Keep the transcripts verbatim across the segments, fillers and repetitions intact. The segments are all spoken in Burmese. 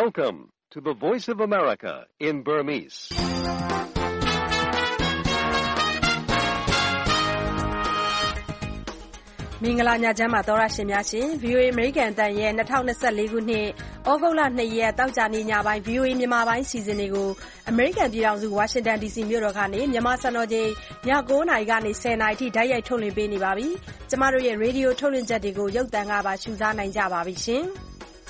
Welcome to the Voice of America in Burmese. ။မင်္ဂလာညချမ်းပါသောရရှင်များရှင် ဗွီအိုအေ အမေရိကန်အသံရဲ့၂၀၂၄ခုနှစ်ဩဂုတ်လ၂ရက်တောက်ကြနေ့ညပိုင်း ဗွီအိုအေမြန်မာပိုင်းစီစဉ်တွေကိုအမေရိကန်ပြည်ထောင်စုဝါရှင်တန်ဒီစီမြို့တော်ကနေမြန်မာစံတော်ချိန်ည၉နာရီကနေ၁၀နာရီထိတိုက်ရိုက်ထုတ်လွှင့်ပေးနေပါပြီ။ကျမတို့ရဲ့ရေဒီယိုထုတ်လွှင့်ချက်တွေကိုရုပ်သံကပါရှုစားနိုင်ကြပါပြီရှင်။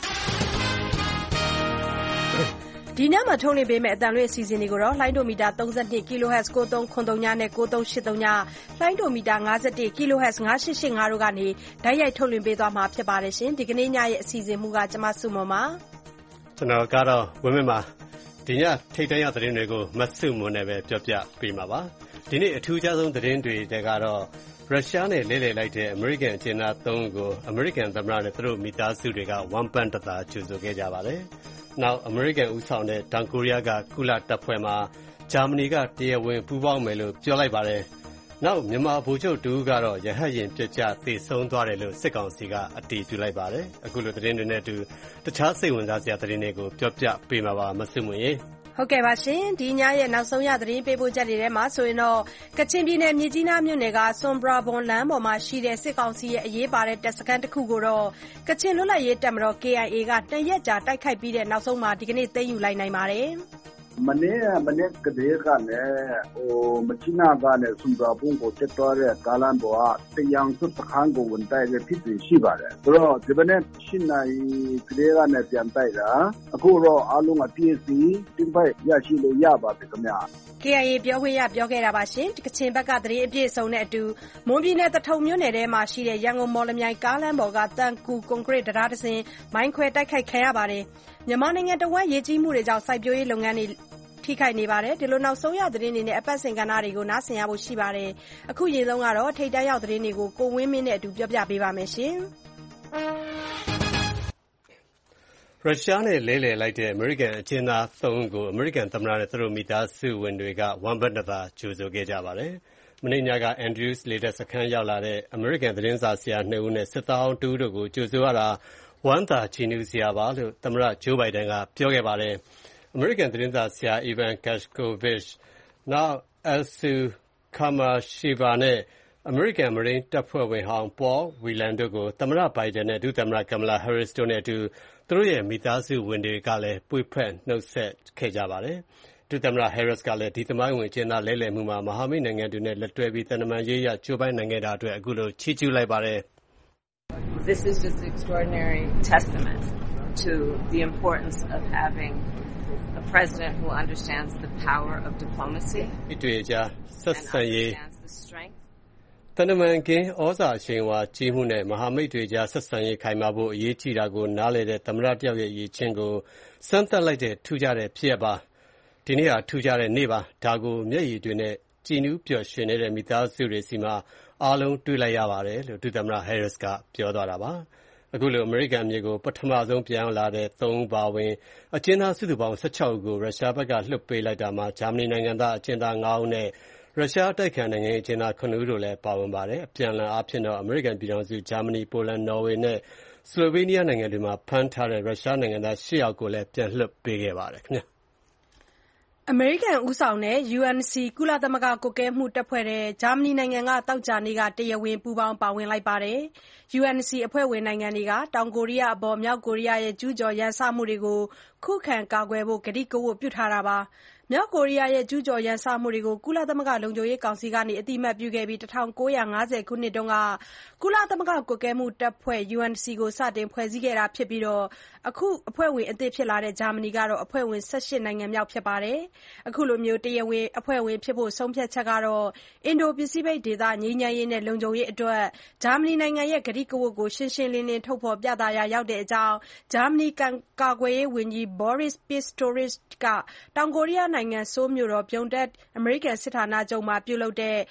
ဒီညမှာထုတ်လွှင့်ပေးမယ့်အသံလွှင့်အစီအစဉ်တွေကိုတော့လှိုင်းဒိုမီတာ၃၂ kHz ၉၃၇၃ နဲ့၉၃၈၃ လှိုင်းဒိုမီတာ၅၁ kHz ၅၈၈၅ တို့ကနေတိုက်ရိုက်ထုတ်လွှင့်ပေးသွားမှာဖြစ်ပါတယ်ရှင်။ဒီကနေ့ညရဲ့အစီအစဉ်မူကကျမစုမွန်ပါ။ကျွန်တော်ကတော့ဝင်းမင်းပါ။ဒီညထိတ်တန့်ရသတင်းတွေကိုမစုမွန်နဲ့ပဲပြောပြပေးမှာပါ။ဒီနေ့အထူးခြားဆုံးသတင်းတွေတဲကတော့ရုရှားနဲ့လဲလှယ်လိုက်တဲ့အမေရိကန်အကျဉ်းသား၃ဦးကိုအမေရိကန်သမ္မတနဲ့သူတို့မိသားစုတွေကဝမ်းပန်းတသာကြိုဆိုခဲ့ကြပါတယ်။နောက်အမေရိကန်ဦးဆောင်တဲ့တောင်ကိုရီးယားကကုလတပ်ဖွဲ့မှာဂျာမနီကတရားဝင်ပူးပေါင်းမယ်လို့ပြောလိုက်ပါတယ်။နောက်မြန်မာဗိုလ်ချုပ်တူကတော့ရဟတ်ယာဉ်ပြစ်ကျသေဆုံးသွားတယ်လို့စစ်ကောင်စီကအတည်ပြုလိုက်ပါတယ်။အခုလိုသတင်းတွေနဲ့အတူတခြားစိတ်ဝင်စားစရာသတင်းတွေကိုပြောပြပေးမှာပါမဆုမွန်ရေ။ဟုတ်ကဲ့ပါရှင်ဒီညရဲ့နောက်ဆုံးရသတင်းပေးပို့ချက်တွေထဲမှာဆိုရင်တော့ကချင်ပြည်နယ်မြစ်ကြီးနားမြို့နယ်ကဆွန်ဘရာဘွန်လမ်းပေါ်မှာရှိတဲ့စစ်ကောင်စီရဲ့အရေးပါတဲ့တပ်စခန်းတစ်ခုကိုတော့ကချင်လွတ်လပ်ရေးတပ်မတော် K I A ကနှစ်ရက်ကြာတိုက်ခိုက်ပြီးတဲ့နောက်ဆုံးမှာဒီကနေ့သိမ်းယူလိုက်နိုင်ပါတယ်။မနေ့ကမနေ့ကတည်းကလည်းဟိုမချီနာကလည်းဆွန်ဘရာဘွန်ကိုတက်သွားတဲ့ကားလမ်းပေါ်ကတရားစွတ်စခန်းကိုဝင်တိုက်တဲ့ဖြစ်တွေရှိပါတယ်။ဆိုတော့ဒီမနေ့ရှင်းနိုင်ကလေးကလည်းပြန်တိုက်တာအခုတော့အားလုံးအပြည့်စီတင်ပိုက်ရရှိလို့ရပါတယ်ခင်ဗျာ။ K I A ပြောခွင့်ရပြောခဲ့တာပါရှင်။ကချင်ဘက်ကသတင်းအပြည့်အစုံနဲ့အတူမွန်ပြည်နယ်တထုံမြို့နယ်ထဲမှာရှိတဲ့ရန်ကုန်မော်လမြိုင်ကားလမ်းပေါ်ကတန်ကူကွန်ကရစ်တရားတစ်စင်မိုင်းခွဲတိုက်ခိုက်ခံရပါတယ်။မြန်မာနိုင်ငံတဝက်ရေကြီးမှုတွေကြောင့်စိုက်ပျိုးရေးလုပ်ငန်းတွေထိခိုက်နေပါတယ်ဒီလိုနောက်ဆုံးရသတင်းတွေနဲ့အပတ်စဉ်ကဏ္ဍတွေကိုနားဆင်ရဖို့ရှိပါတယ်အခုရေဆုံးကတော့ထိတ်တန့်ရောက်သတင်းတွေကိုကိုဝင်းမင်းနဲ့အတူပြောပြပေးပါမယ်ရှင်ရုရှားနဲ့လဲလှယ်လိုက်တဲ့အမေရိကန်အကျဉ်းသား၃ဦးကိုအမေရိကန်သမ္မတနဲ့သူတို့မိသားစုဝင်တွေကဝမ်းပန်းတသာကြိုဆိုခဲ့ကြပါတယ်မနေ့ညက Andrews လေတပ်စခန်းရောက်လာတဲ့အမေရိကန်သတင်းစာဆရာ၂ဦးနဲ့စစ်သားတဦးတို့ကိုကြိုဆိုရတာဝမ်းသာချီးနှူးစရာပါလို့သမ္မတဂျိုးဘိုင်ဒန်ကပြောခဲ့ပါတယ်အမေရိကန်သတင်းစာဆရာ Evan Gershkovich နောက် Elsu Kamasheva နဲ့အမေရိကန်မရိန်းတပ်ဖွဲ့ဝင်ဟောင်း Paul Whelan တို့ကိုသမ္မတဘိုင်ဒန်နဲ့ဒုသမ္မတ Kamala Harris တို့နဲ့အတူသူတို့ရဲ့မိသားစုဝင်တွေကလည်းပွေ့ဖက်နှုတ်ဆက်ခဲ့ကြပါတယ်။ဒုသမ္မတ Harris ကလည်းဒီသမိုင်းဝင်ကျင်းသားလဲလှယ်မှုမှာမဟာမိတ်နိုင်ငံတွေနဲ့လက်တွဲပြီးသံတမန်ရေးရကြိုးပမ်းနိုင်ခဲ့တာအတွက်အခုလိုချီးကျူးလိုက်ပါတယ်။ This is just an extraordinary testament to the importance of having a president who understands the power of diplomacy တွေ့ကြဆက်ဆံရေးတန်တမန်ကင်းဩဇာအရှိန်အဝါကြီးမှုနဲ့မဟာမိတ်တွေကြားဆက်ဆံရေးခိုင်မာဖို့အရေးကြီးတာကိုနားလည်တဲ့သမ္မတတယောက်ရဲ့ရည်ချင်းကိုစမ်းသပ်လိုက်တဲ့ထူးခြားတဲ့ဖြစ်ရပ်ပါဒီနေ့ဟာထူးခြားတဲ့နေ့ပါဒါကိုမျက်ရည်တွေနဲ့ကြည်နူးပျော်ရွှင်နေတဲ့မိသားစုတွေစီမှာအားလုံးတွေ့လိုက်ရပါတယ်လို့ဒုသမ္မတ Harris ကပြောသွားတာပါအခုလိုအမေရိကန်မြေကိုပထမဆုံးပြန်လာတဲ့၃ဦးပါဝင်အကျဉ်းသားစုစုပေါင်း၁၆ဦးကိုရုရှားဘက်ကလွှတ်ပေးလိုက်တာမှာဂျာမနီနိုင်ငံသားအကျဉ်းသား၅ဦးနဲ့ရုရှားတိုက်ခံနိုင်ငံရေးအကျဉ်းသား၇ဦးတို့လည်းပါဝင်ပါတယ်အပြန်အလှန်အားဖြင့်တော့အမေရိကန်ပြည်ထောင်စုဂျာမနီပိုလန်နော်ဝေနဲ့ဆလိုဗေးနီးယားနိုင်ငံတွေမှာဖမ်းထားတဲ့ရုရှားနိုင်ငံသား၈ယောက်ကိုလည်းပြန်လွှတ်ပေးခဲ့ပါတယ်ခင်ဗျာအမေရိကန်ဦးဆောင်တဲ့ U N C ကုလသမဂ္ဂကွပ်ကဲမှုတပ်ဖွဲ့တဲ့ဂျာမနီနိုင်ငံကတောက်ကြနေ့ကတရားဝင်ပူးပေါင်းပါဝင်လိုက်ပါတယ်။ U N C အဖွဲ့ဝင်နိုင်ငံတွေကတောင်ကိုရီးယားအပေါ်မြောက်ကိုရီးယားရဲ့ကျူးကျော်ရန်စမှုတွေကိုခုခံကာကွယ်ဖို့ကတိကဝတ်ပြုထားတာပါ။မြောက်ကိုရီးယားရဲ့ကျူးကျော်ရန်စမှုတွေကိုကုလသမဂ္ဂလုံခြုံရေးကောင်စီကနေအသိအမှတ်ပြုခဲ့ပြီး၁၉၅၀ခုနှစ်တုန်းကကုလသမဂ္ဂကွပ်ကဲမှုတပ်ဖွဲ့ U N C ကိုစတင်ဖွဲ့စည်းခဲ့တာဖြစ်ပြီးအခုအဖွဲ့ဝင်အသစ်ဖြစ်လာတဲ့ဂျာမနီကတော့အဖွဲ့ဝင်၁၈နိုင်ငံမြောက်ဖြစ်ပါတယ်။အခုလိုတရားဝင်အဖွဲ့ဝင်ဖြစ်ဖို့ဆုံးဖြတ်ချက်ကတော့အင်ဒိုပစိဖိတ်ဒေသငြိမ်းချမ်းရေးနဲ့လုံခြုံရေးအတွက်ဂျာမနီနိုင်ငံရဲ့ကတိကဝတ်ကိုရှင်းရှင်းလင်းလင်းထုတ်ဖော်ပြသရာရောက်တဲ့အကြောင်းဂျာမနီကာကွယ်ရေးဝန်ကြီး Boris Pistorius ကတောင်ကိုရီးယားနိုင်ငံဆိုးလ်မြို့တော်ပြုံတက်အမေရိကန်စစ်ဌာနချုပ်မှာပြုလုပ်တဲ့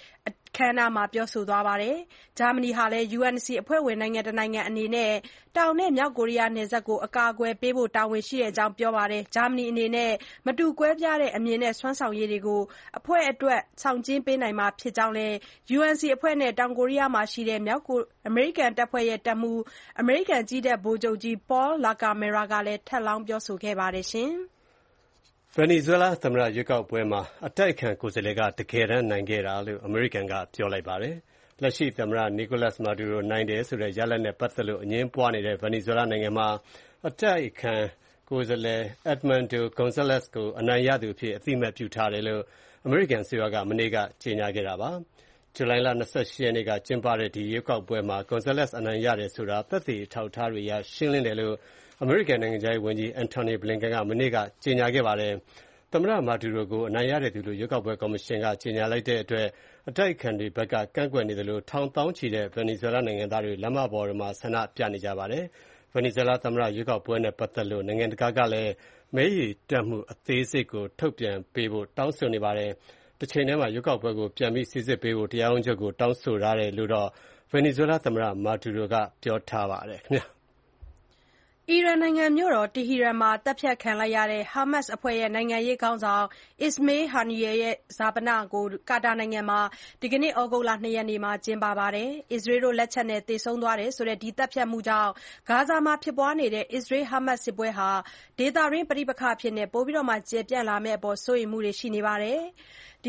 အခမ်းအနားမှာပြောဆိုသွားပါတယ်။ ဂျာမနီဟာလည်း ယူအန်စီ အဖွဲ့ဝင်နိုင်ငံတနိုင်ငံအနေနဲ့ တောင်နဲ့မြောက်ကိုရီးယားနယ်စပ်ကို အကာအကွယ်ပေးဖို့တာဝန်ရှိကြောင်းပြောပါတယ်။ ဂျာမနီအနေနဲ့ မတူကွဲပြားတဲ့အမြင်နဲ့စွမ်းဆောင်ရည်တွေကို အဖွဲ့အတွက် ဆောင်ကျဉ်းပေးနိုင်မှာဖြစ်ကြောင်းလည်း ယူအန်စီ အဖွဲ့နဲ့ တောင်ကိုရီးယားမှာရှိတဲ့ မြောက်အမေရိကန်တပ်ဖွဲ့ရဲ့တပ်မှူး အမေရိကန်ကြည်းတပ်ဗိုလ်ချုပ်ကြီး Paul LaCamera ကလည်း ထပ်လောင်းပြောဆိုခဲ့ပါတယ်။ဗင်နီဇွဲလားသမ္မတရွေးကောက်ပွဲမှာအတိုက်အခံကိုယ်စားလှယ်ကတကယ်တမ်းနိုင်ခဲ့တာလို့ အမေရိကန်ကပြောလိုက်ပါတယ်။ လက်ရှိသမ္မတ Nicolas Maduro နိုင်တယ်ဆိုတဲ့ရလဒ်နဲ့ပတ်သက်လို့အငြင်းပွားနေတဲ့ ဗင်နီဇွဲလားနိုင်ငံမှာ အတိုက်အခံကိုယ်စားလှယ် Edmundo Gonzalez ကိုအနိုင်ရသူအဖြစ်အသိအမှတ်ပြုထားတယ်လို့ အမေရိကန်အစိုးရက မနေ့က ကြေညာခဲ့တာပါ။ ဇူလိုင်လ ၂၈ ရက်နေ့ကကျင်းပတဲ့ဒီရွေးကောက်ပွဲမှာ Gonzalez အနိုင်ရတယ်ဆိုတာ သက်သေအထောက်အထားတွေအရရှင်းလင်းတယ်လို့ အမေရိကန်နိုင်ငံခြားရေးဝန်ကြီး Antony Blinken က မနေ့က ကြေညာခဲ့ပါတယ်။ သမ္မတ Maduro ကိုအနိုင်ရတဲ့သူလို့ ရွေးကောက်ပွဲကော်မရှင်က ကြေညာလိုက်တဲ့အတွက် အတိုက်အခံတွေဘက်ကကန့်ကွက်နေသလို ထောင်သောင်းချီတဲ့ ဗင်နီဇွဲလားနိုင်ငံသားတွေ လမ်းမပေါ်မှာ ဆန္ဒပြနေကြပါတယ်။ ဗင်နီဇွဲလားသမ္မတရွေးကောက်ပွဲနဲ့ပတ်သက်လို့ နိုင်ငံတကာကလည်း မဲရေတွက်မှုအသေးစိတ်ကိုထုတ်ပြန်ပေးဖို့ တောင်းဆိုနေပါတယ်။ တချိန်တည်းမှာ ရွေးကောက်ပွဲကိုပြန်ပြီးစိစစ်ပေးဖို့ တရားရုံးချုပ်ကိုတောင်းဆိုထားတယ်လို့တော့ ဗင်နီဇွဲလားသမ္မတ Maduro ကပြောထားပါတယ်။အီရန်နိုင်ငံမြို့တော် တီဟီရန်မှာသတ်ဖြတ်ခံလိုက်ရတဲ့ ဟာမတ်စ်အဖွဲ့နိုင်ငံရေးခေါင်းဆောင် Ismail Haniyeh ရဲ့ ဈာပနကို ကာတာနိုင်ငံမှာ ဒီကနေ့ ဩဂုတ်လ ၂ ရက်နေ့မှာ ကျင်းပပါတယ်။ အစ္စရေးတို့လက်ချက်နဲ့သေဆုံးသွားတယ်ဆိုတဲ့ ဒီသတ်ဖြတ်မှုကြောင့် ဂါဇာမှာဖြစ်ပွားနေတဲ့ အစ္စရေး-ဟာမတ်စ်စစ်ပွဲဟာ ဒေသတွင်းပဋိပက္ခအဖြစ် ပိုမိုကျယ်ပြန့်လာမယ့်အပေါ် စိုးရိမ်မှုတွေရှိနေပါတယ်။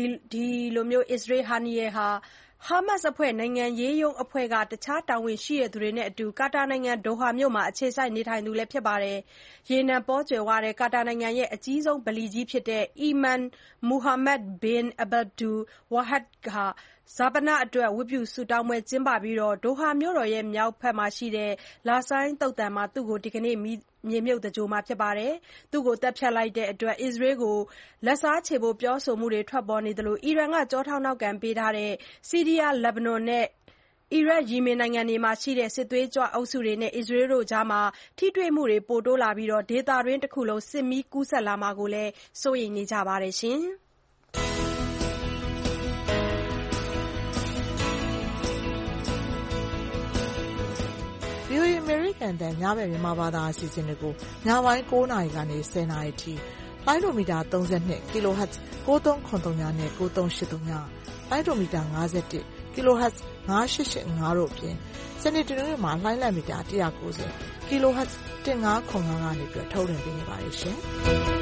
Ismail Haniyeh ဟာ ဟာမတ်စ်အဖွဲ့နိုင်ငံရေးရုံးအဖွဲ့က တခြားတာဝန်ရှိသူတွေနဲ့အတူ ကာတာနိုင်ငံ ဒိုဟာမြို့မှာ အခြေစိုက်နေထိုင်သူဖြစ်ပါတယ်။ ရေနံပေါကြွယ်ဝတဲ့ ကာတာနိုင်ငံရဲ့ အကြီးဆုံးဗလီကြီးဖြစ်တဲ့ Eman Mohammed bin Abdul Wahid ဟာ ဈာပနအတွက် ဝတ်ပြုဆုတောင်းပွဲကျင်းပပြီး ဒိုဟာမြို့တော်မြောက်ဘက်ရှိ Lasain သုဿန်မှာ သူ့ကို ဒီကနေ့ မြေမြှုပ်သင်္ဂြိုဟ်မှာဖြစ်ပါတယ်။ သူ့ကိုသတ်ဖြတ်လိုက်တဲ့အတွက် အစ္စရေးကိုလက်စားချေဖို့ပြောဆိုမှုတွေထွက်ပေါ်နေသလို အီရန်ကကျောထောက်နောက်ခံပေးထားတဲ့ ဆီးရီးယား၊ လက်ဘနွန်နဲ့ အီရတ်၊ ယီမင်နိုင်ငံတွေမှာရှိတဲ့ စစ်သွေးကြွအုပ်စုတွေနဲ့ အစ္စရေးတို့ကြား ထိတွေ့မှုတွေပိုတိုးလာပြီး ဒေသတွင်းတခုလုံး စစ်မီးကူးစက်လာမှာကိုလည်း စိုးရိမ်နေကြပါတယ်။ဗွီအိုအေ အမေရိကန်အသံညဘက်မြန်မာဘာသာအစီအစဉ်တွေကိုညပိုင်း၉နာရီကနေ၁၀နာရီထိလိုင်းဒိုမီတာ၃၂ kHz ကိုးသုံးခုနစ်သုံးနဲ့ကိုးသုံးရှစ်သုံး လိုင်းဒိုမီတာ၅၁ kHz ၅၈၈၅တို့အပြင်စနေတနင်္ဂနွေမှာလှိုင်းလတ်မီတာ၁၉၀ kHz ၁၅ခုနစ်ငါးကနေထုတ်လွှင့်ပေးနေပါတယ်ရှင်။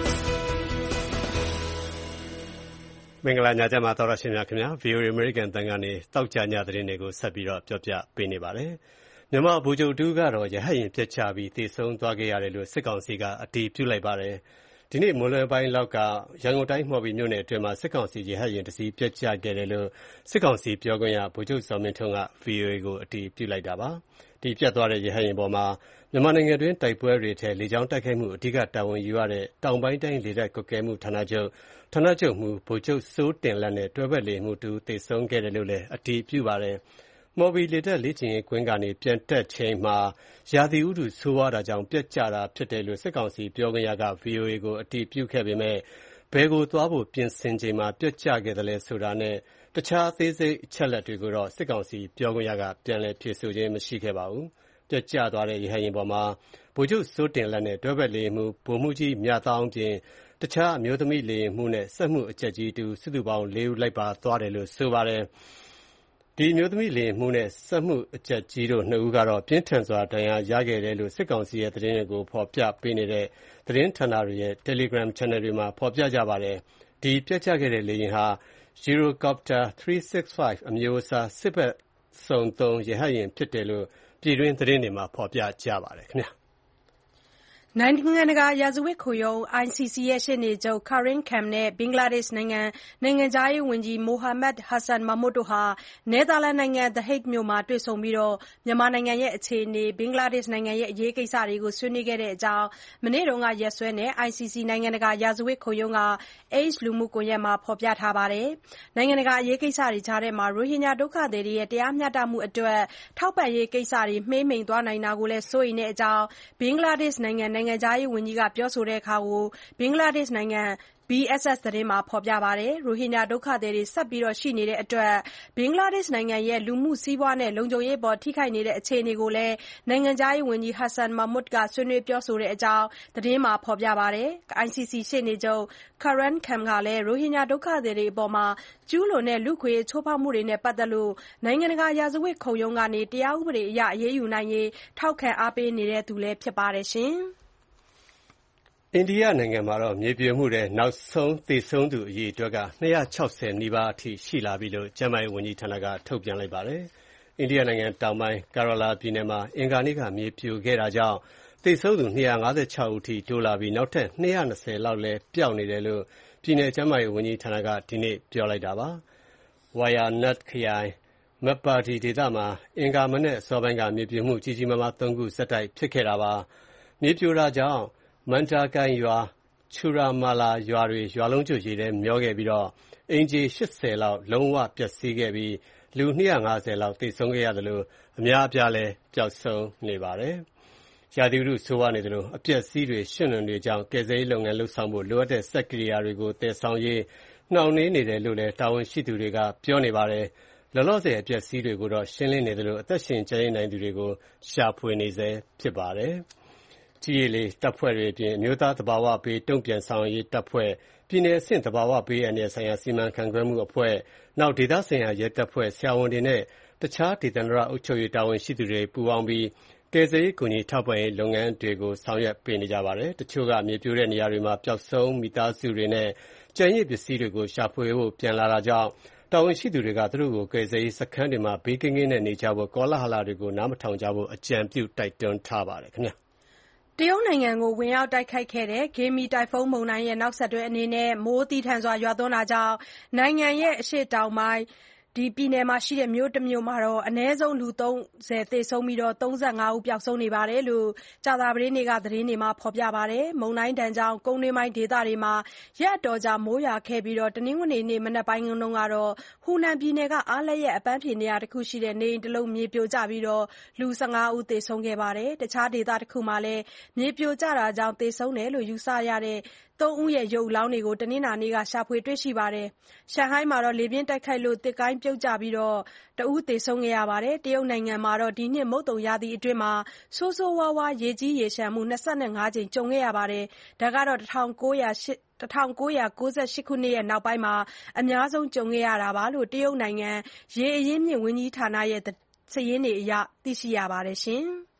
မင်္ဂလာညချမ်းပါသောတရှင်များခင်ဗျာ ဗွီအိုအေအမေရိကန်အသံကနေတောက်ကြညသတင်းတွေကိုဆက်ပြီးတော့ပြောပြပေးနေပါတယ်။မြန်မာဗိုလ်ချုပ်တူကတော့ရဟတ်ယာဉ်ပျက်ချပြီးသေဆုံးသွားခဲ့ရတယ်လို့စစ်ကောင်စီကအတည်ပြုလိုက်ပါတယ်။ဒီနေ့မွန်းလွဲပိုင်းလောက်ကရန်ကုန်တိုင်းမှော်ဘီမြို့နယ်အတွင်းမှာစစ်ကောင်စီရဟတ်ယာဉ်တစ်စီးပျက်ကျခဲ့တယ်လို့စစ်ကောင်စီပြောခွင့်ရဗိုလ်ချုပ်ဇော်မင်းထွန်းက ဗွီအိုအေကိုအတည်ပြုလိုက်တာပါ။ဒီပျက်သွားတဲ့ရဟတ်ယာဉ်ပေါ်မှာမြန်မာနိုင်ငံတွင်းတိုက်ပွဲတွေထဲလေကြောင်းတိုက်ခိုက်မှုအဓိကတာဝန်ယူရတဲ့တောင်ပိုင်းတိုင်းလေတပ်ကွပ်ကဲမှုဌာနချုပ်ဌာနချုပ်မှူးဗိုလ်ချုပ်စိုးတင်လတ်နဲ့တွဲဘက်လေယာဉ်မှူးတဦးသေဆုံးခဲ့တယ်လို့လည်းအတည်ပြုပါတယ်။မှော်ဘီလေတပ်လေ့ကျင့်ရေးကွင်းကနေပြန်တက်ချိန်မှာရာသီဥတုဆိုးဝါးတာကြောင့်ပျက်ကျတာဖြစ်တယ်လို့စစ်ကောင်စီပြောခွင့်ရက ဗွီအိုအေကိုအတည်ပြုခဲ့ပေမဲ့ဘယ်ကိုသွားဖို့ပြင်ဆင်ချိန်မှာပျက်ကျခဲ့သလဲဆိုတာနဲ့တခြားအသေးစိတ်အချက်အလက်တွေကိုတော့စစ်ကောင်စီပြောခွင့်ရကပြန်လည်ဖြေဆိုခြင်းမရှိခဲ့ပါဘူး။ပျက်ကျသွားတဲ့ရဟတ်ယာဉ်ပေါ်မှာဗိုလ်ချုပ်စိုးတင်လတ်နဲ့တွဲဘက်လေယာဉ်မှူးဗိုလ်မှူးကြီးမြသောင်းအပြင်တခြားအမျိုးသမီးလေယာဉ်မှူးနဲ့စက်မှုအကြပ်ကြီးတဦးစုစုပေါင်းလေးဦးလိုက်ပါသွားတယ်လို့ဆိုပါတယ်။ဒီအမျိုးသမီးလေယာဉ်မှူးနဲ့စက်မှုအကြပ်ကြီးတို့နှစ်ဦးကတော့ပြင်းထန်စွာဒဏ်ရာရခဲ့တယ်လို့စစ်ကောင်စီရဲ့သတင်းတွေကိုဖော်ပြပေးနေတဲ့သတင်းဌာနတွေရဲ့ Telegram Channel တွေမှာဖော်ပြကြပါတယ်။ဒီပျက်ကျခဲ့တဲ့လေယာဉ်ဟာ Eurocopter ၃၆၅ အမျိုးအစားစစ်ဘက်စုံသုံးရဟတ်ယာဉ်ဖြစ်တယ်လို့ပြည်တွင်းသတင်းတွေမှာဖော်ပြကြပါတယ်ခင်ဗျာ။နိုင်ငံတကာရာဇဝတ်ခုံရုံး အိုင်စီစီ ရှေ့နေချုပ် Karim Khan နဲ့ ဘင်္ဂလားဒေ့ရှ်နိုင်ငံနိုင်ငံခြားရေးဝန်ကြီး Mohammed Hasan Mahmud တို့ဟာ နယ်သာလန်နိုင်ငံ The Hague မြို့မှာတွေ့ဆုံပြီးမြန်မာနိုင်ငံအခြေအနေ၊ ဘင်္ဂလားဒေ့ရှ်နိုင်ငံအရေးကိစ္စတွေကိုဆွေးနွေးခဲ့တဲ့အကြောင်း မနေ့ကရက်စွဲနဲ့ အိုင်စီစီ နိုင်ငံတကာရာဇဝတ်ခုံရုံးက X လူမှုကွန်ရက်မှာဖော်ပြထားပါတယ်။ နိုင်ငံတကာအရေးကိစ္စတွေကြားမှာ ရိုဟင်ဂျာဒုက္ခသည်တွေရဲ့တရားမျှတမှုအတွက် ထောက်ပံ့ရေးကိစ္စတွေမှေးမှိန်သွားနိုင်တာကိုလည်းစိုးရိမ်တဲ့အကြောင်း ဘင်္ဂလားဒေ့ရှ်နိုင်ငံနိုင်ငံခြားရေးဝန်ကြီးကပြောဆိုတဲ့အခါ ဘင်္ဂလားဒေ့ရှ်နိုင်ငံဘီ အက်စ် အက်စ် သတင်းမှာဖော်ပြပါတယ်။ ရိုဟင်ဂျာဒုက္ခသည်တွေဆက်ပြီးရှိနေတဲ့အတွက်ဘင်္ဂလားဒေ့ရှ်နိုင်ငံရဲ့လူမှုစီးပွားနဲ့လုံခြုံရေးအပေါ်ထိခိုက်နေတဲ့အခြေအနေကိုလည်းနိုင်ငံခြားရေးဝန်ကြီး Hasan Mahmud ကဆွေးနွေးပြောဆိုတဲ့အကြောင်းသတင်းမှာဖော်ပြပါတယ်။ အိုင် စီ စီ ရှေ့နေချုပ် Karim Khan ကလည်းရိုဟင်ဂျာဒုက္ခသည်တွေအပေါ်ကျူးလွန်တဲ့လူ့အခွင့်အရေးချိုးဖောက်မှုတွေနဲ့ပတ်သက်လို့နိုင်ငံတကာရာဇဝတ်ခုံရုံးကနေတရားဥပဒေအရအရေးယူနိုင်ရေးထောက်ခံအားပေးနေသူလည်းဖြစ်ပါတယ်။အိန္ဒိယနိုင်ငံမှာမြေပြိုမှုထဲနောက်ဆုံးသေဆုံးသူအရေအတွက်က၂၆၀နီးပါးအထိရှိလာပြီလို့ကျန်းမာရေးဝန်ကြီးဌာနကထုတ်ပြန်လိုက်ပါတယ်။ အိန္ဒိယနိုင်ငံတောင်ပိုင်း Kerala ပြည်နယ်မှာအင်္ဂါနေ့ကမြေပြိုခဲ့တာကြောင့်သေဆုံးသူ၂၅၆ဦးအထိတိုးလာပြီးနောက်ထပ်၂၂၀လောက်လည်းပျောက်နေတယ်လို့ပြည်နယ်ကျန်းမာရေးဝန်ကြီးဌာနကဒီနေ့ပြောလိုက်ပါတယ်။ Wayanad ခရိုင် Meppadi ဒေသမှာအင်္ဂါမနက်အစောပိုင်းကမြေပြိုမှုကြီးကြီးမားမားသုံးခုဆက်တိုက်ဖြစ်ခဲ့တာပါ။ မြေပြိုတာကြောင့် Mundakai ရွာ၊ Churalmala ရွာတွေရွာလုံးကျွတ်ရေထဲမျောခဲ့ပြီးအိမ်ခြေ၈၀လောက်လုံးဝပျက်စီးခဲ့ပြီးလူ၂၅၀လောက်သေဆုံးခဲ့ရသလိုအများအပြားလည်းပျောက်ဆုံးနေပါတယ်။ ရာသီဥတုဆိုးဝါးနေသလိုအပျက်အစီးတွေရွှံ့နွံတွေကြောင့်ကယ်ဆယ်ရေးလုပ်ငန်းလုပ်ဆောင်ဖို့လိုအပ်တဲ့စက်ကိရိယာတွေကိုသယ်ဆောင်ရေးနှောင့်နှေးနေတယ်လို့လည်းတာဝန်ရှိသူတွေကပြောနေပါတယ်။ လောလောဆယ်အပျက်အစီးတွေကိုရှင်းလင်းနေသလိုအသက်ရှင်ကျန်ရစ်နိုင်သူတွေကိုရှာဖွေနေဆဲဖြစ်ပါတယ်။ ကြည်း၊ ရေ၊ လေတပ်ဖွဲ့တွေအပြင်အမျိုးသားသဘာဝဘေးတုံ့ပြန်ဆောင်ရွက်ရေးတပ်ဖွဲ့၊ ပြည်နယ်အဆင့်သဘာဝဘေးအန္တရာယ်ဆိုင်ရာစီမံခန့်ခွဲမှုအဖွဲ့၊ ဒေသဆိုင်ရာရဲတပ်ဖွဲ့၊ ဆရာဝန်တွေနဲ့တခြားဒေသန္တရအုပ်ချုပ်ရေးတာဝန်ရှိသူတွေပူးပေါင်းပြီးကယ်ဆယ်ရေးကူညီထောက်ပံ့ရေးလုပ်ငန်းတွေကိုဆောင်ရွက်ပေးနေကြပါတယ်။ တချို့ကမြေပြိုတဲ့နေရာတွေမှာပျောက်ဆုံးမိသားစုတွေနဲ့ကျန်ရစ်ပစ္စည်းတွေကိုရှာဖွေဖို့ပြန်လာတာကြောင့်တာဝန်ရှိသူတွေကသူတို့ကိုကယ်ဆယ်ရေးစခန်းတွေမှာဘေးကင်းကင်းနဲ့နေကြဖို့ကောလဟလတွေကိုနားမထောင်ကြဖို့အကြံပြုတိုက်တွန်းထားပါတယ်။တရုတ်နိုင်ငံကိုဝင်ရောက်တိုက်ခတ်ခဲ့တဲ့ Gemi တိုင်ဖုန်းမုန်တိုင်းရဲ့နောက်ဆက်တွဲအနေနဲ့ မိုးသည်းထန်စွာရွာသွန်းတာကြောင့်နိုင်ငံအရှေ့တောင်ပိုင်းပြည်နယ်မြို့တမြို့မှာအနည်းဆုံးလူသုံးဆယ်သေဆုံးပြီးသုံးဆယ့်ငါးဦးပျောက်ဆုံးနေတယ်လို့ကြာသပတေးနေ့ကသတင်းတွေမှာဖော်ပြပါတယ်။ မုန်တိုင်းဒဏ်ကြောင့်ကုန်းတွင်းပိုင်းဒေသတွေမှာရက်အတော်ကြာမိုးရွာခဲ့ပြီးတနင်္ဂနွေနေ့မနက်ပိုင်းက Hunan ပြည်နယ်ကအားလပ်ရက်အပန်းဖြေနေရာတခုရှိတဲ့နေအိမ်တလုံးမြေပြိုကျပြီးလူ၁၅ဦးသေဆုံးခဲ့ပါတယ်။ တခြားဒေသတခုမှာလည်းမြေပြိုကျတာကြောင့်သေဆုံးတယ်လို့ယူဆရတဲ့သုံးဦးရဲ့ရုပ်အလောင်းတွေကိုတနင်္လာနေ့ကရှာဖွေတွေ့ရှိခဲ့ပါတယ်။ ရှန်ဟိုင်းမှာလေပြင်းတိုက်ခတ်လို့သစ်ကိုင်းပြုတ်ကျပြီးတဦးသေဆုံးခဲ့ပါတယ်။ တရုတ်နိုင်ငံမှာဒီနှစ်မုတ်သုန်ရာသီအတွင်း ဆိုးဆိုးဝါးဝါးရေကြီးရေလျှံမှု၂၅ကြိမ်ကြုံခဲ့ရပြီးဒါက၁၉၉၈ခုနှစ်နောက်ပိုင်းအများဆုံးကြုံခဲ့ရတာလို့တရုတ်နိုင်ငံရေအရင်းမြစ်ဝန်ကြီးဌာနရဲ့စာရင်းတွေအရသိရှိရပါတယ်။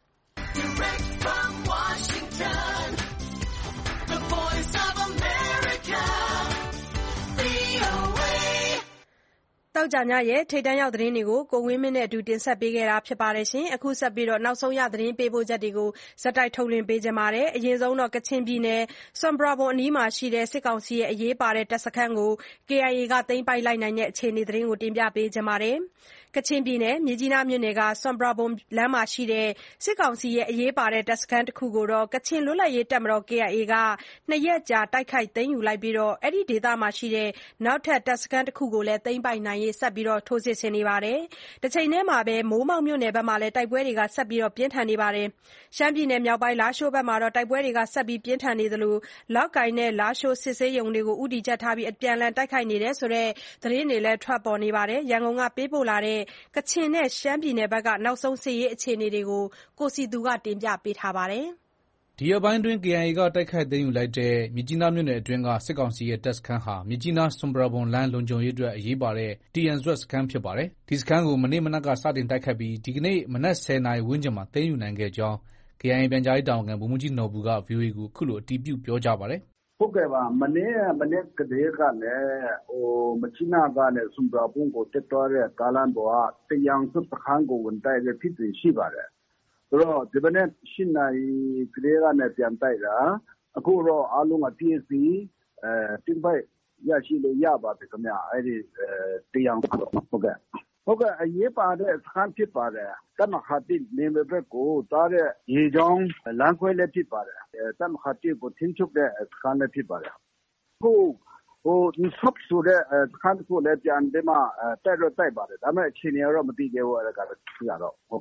သောကြာညရဲ့ထိပ်တန်းရောက်သတင်းတွေကိုကိုဝင်းမင်းနဲ့အတူတင်ဆက်ပေးခဲ့တာပါ။ အခုဆက်ပြီးနောက်ဆုံးရသတင်းပေးပို့ချက်တွေကိုဆက်တိုက်ထုတ်လွှင့်ပေးပါမယ်။ အရင်ဆုံးကချင်ပြည်နယ်ဆွမ်ပရာဘွမ်အနီးရှိစစ်ကောင်စီရဲ့အရေးပါတဲ့တပ်စခန်းကို ကေအိုင်အေကသိမ်းပိုက်လိုက်နိုင်တဲ့အခြေအနေသတင်းကိုတင်ပြပေးပါမယ်။ ကချင်ပြည်နယ်မြစ်ကြီးနားမြို့နယ်ကဆွမ်ပရာဘွမ်လမ်းမှာရှိတဲ့စစ်ကောင်စီရဲ့အရေးပါတဲ့တပ်စခန်းတခုကိုကချင်လွတ်လပ်ရေးတပ်မတော် ကေအိုင်အေကနှစ်ရက်ကြာတိုက်ခိုက်သိမ်းယူလိုက်ပြီးအဲဒီဒေသမှာရှိတဲ့နောက်ထပ်တပ်စခန်းတခုကိုလည်းသိမ်းပိုက်နိုင်ရေးဆက်လက်ထိုးစစ်ဆင်နေပါတယ်။ တချိန်တည်းမှာပဲမိုးမောက်မြို့နယ်ဘက်မှာလည်းတိုက်ပွဲတွေဆက်လက်ပြင်းထန်နေပါတယ်။ ရှမ်းပြည်နယ်မြောက်ပိုင်းလားရှိုးဘက်မှာတိုက်ပွဲတွေဆက်လက်ပြင်းထန်နေသလိုလောက်ကိုင်နဲ့လားရှိုးစစ်ဆေးရုံတွေကိုဦးတည်ချက်ထားပြီးအပြန်အလှန်တိုက်ခိုက်နေတယ်ဆိုတဲ့သတင်းတွေလည်းထွက်ပေါ်နေပါတယ်။ ရန်ကုန်ကပေးပို့လာတဲ့ကချင်နဲ့ရှမ်းပြည်နယ်ဘက်ကနောက်ဆုံးစစ်ရေးအခြေအနေတွေကို ကိုစည်သူကတင်ပြထားပါတယ်။ဒီရက်ပိုင်းအတွင်း ကေအိုင်အေကတိုက်ခိုက်သိမ်းယူလိုက်တဲ့မြစ်ကြီးနားမြို့နယ်အတွင်းကစစ်ကောင်စီရဲ့တပ်စခန်းဟာမြစ်ကြီးနား-ဆွမ်ပရာဘွမ်လမ်းလုံခြုံရေးအတွက်အရေးပါတဲ့ တီယန်ဇွပ်စခန်းဖြစ်ပါတယ်။ ဒီစခန်းကို မနေ့မနက်ကစတင်တိုက်ခိုက်ပြီး ဒီကနေ့ မနက်၁၀နာရီဝန်းကျင်မှာသိမ်းယူနိုင်ခဲ့ကြောင်း ကေအိုင်အေပြန်ကြားရေးတာဝန်ခံဗိုလ်မှူးကြီးနော်ဘူက ဗွီအိုအေကို အခုလို အတည်ပြုပြောကြားပါတယ်။ "ဟုတ်ကဲ့ပါ။ မနေ့မနက်ကတည်းကနေမြစ်ကြီးနားကနေဆွမ်ပရာဘွမ်ကိုတက်သွားတဲ့ကားလမ်းပေါ်ကတီယန်ဇွပ်စခန်းကိုဝင်တိုက်တဲ့ဖြစ်စဉ်ရှိပါတယ်။ဆိုတော့ဒီမနက်၈နာရီကတည်းကနေပြန်တိုက်တာအခုတော့အားလုံးအပြီးအစီးသိမ်းပိုက်ရရှိလို့ရပါပြီခင်ဗျ။အဲဒီတီယန်ဇွပ်ကိုဟုတ်ကဲ့အရေးပါတဲ့စခန်းဖြစ်ပါတယ်။တပ်မဟာတစ်နယ်မြေဘက်ကိုသွားတဲ့ရေကြောင်းလမ်းခွဲလည်းဖြစ်ပါတယ်။တပ်မဟာတစ်ကိုထိန်းချုပ်တဲ့စခန်းလည်းဖြစ်ပါတယ်။အခုအင်ဆော့ပ်ဆိုတဲ့စခန်းတခုလည်းပြန်ပြီးမှတိုက်တော့တိုက်ပါတယ်။ဒါပေမဲ့အခြေအနေကတော့မသိသေးဘူးအဲဒီကတော့ဟုတ်ကဲ့။"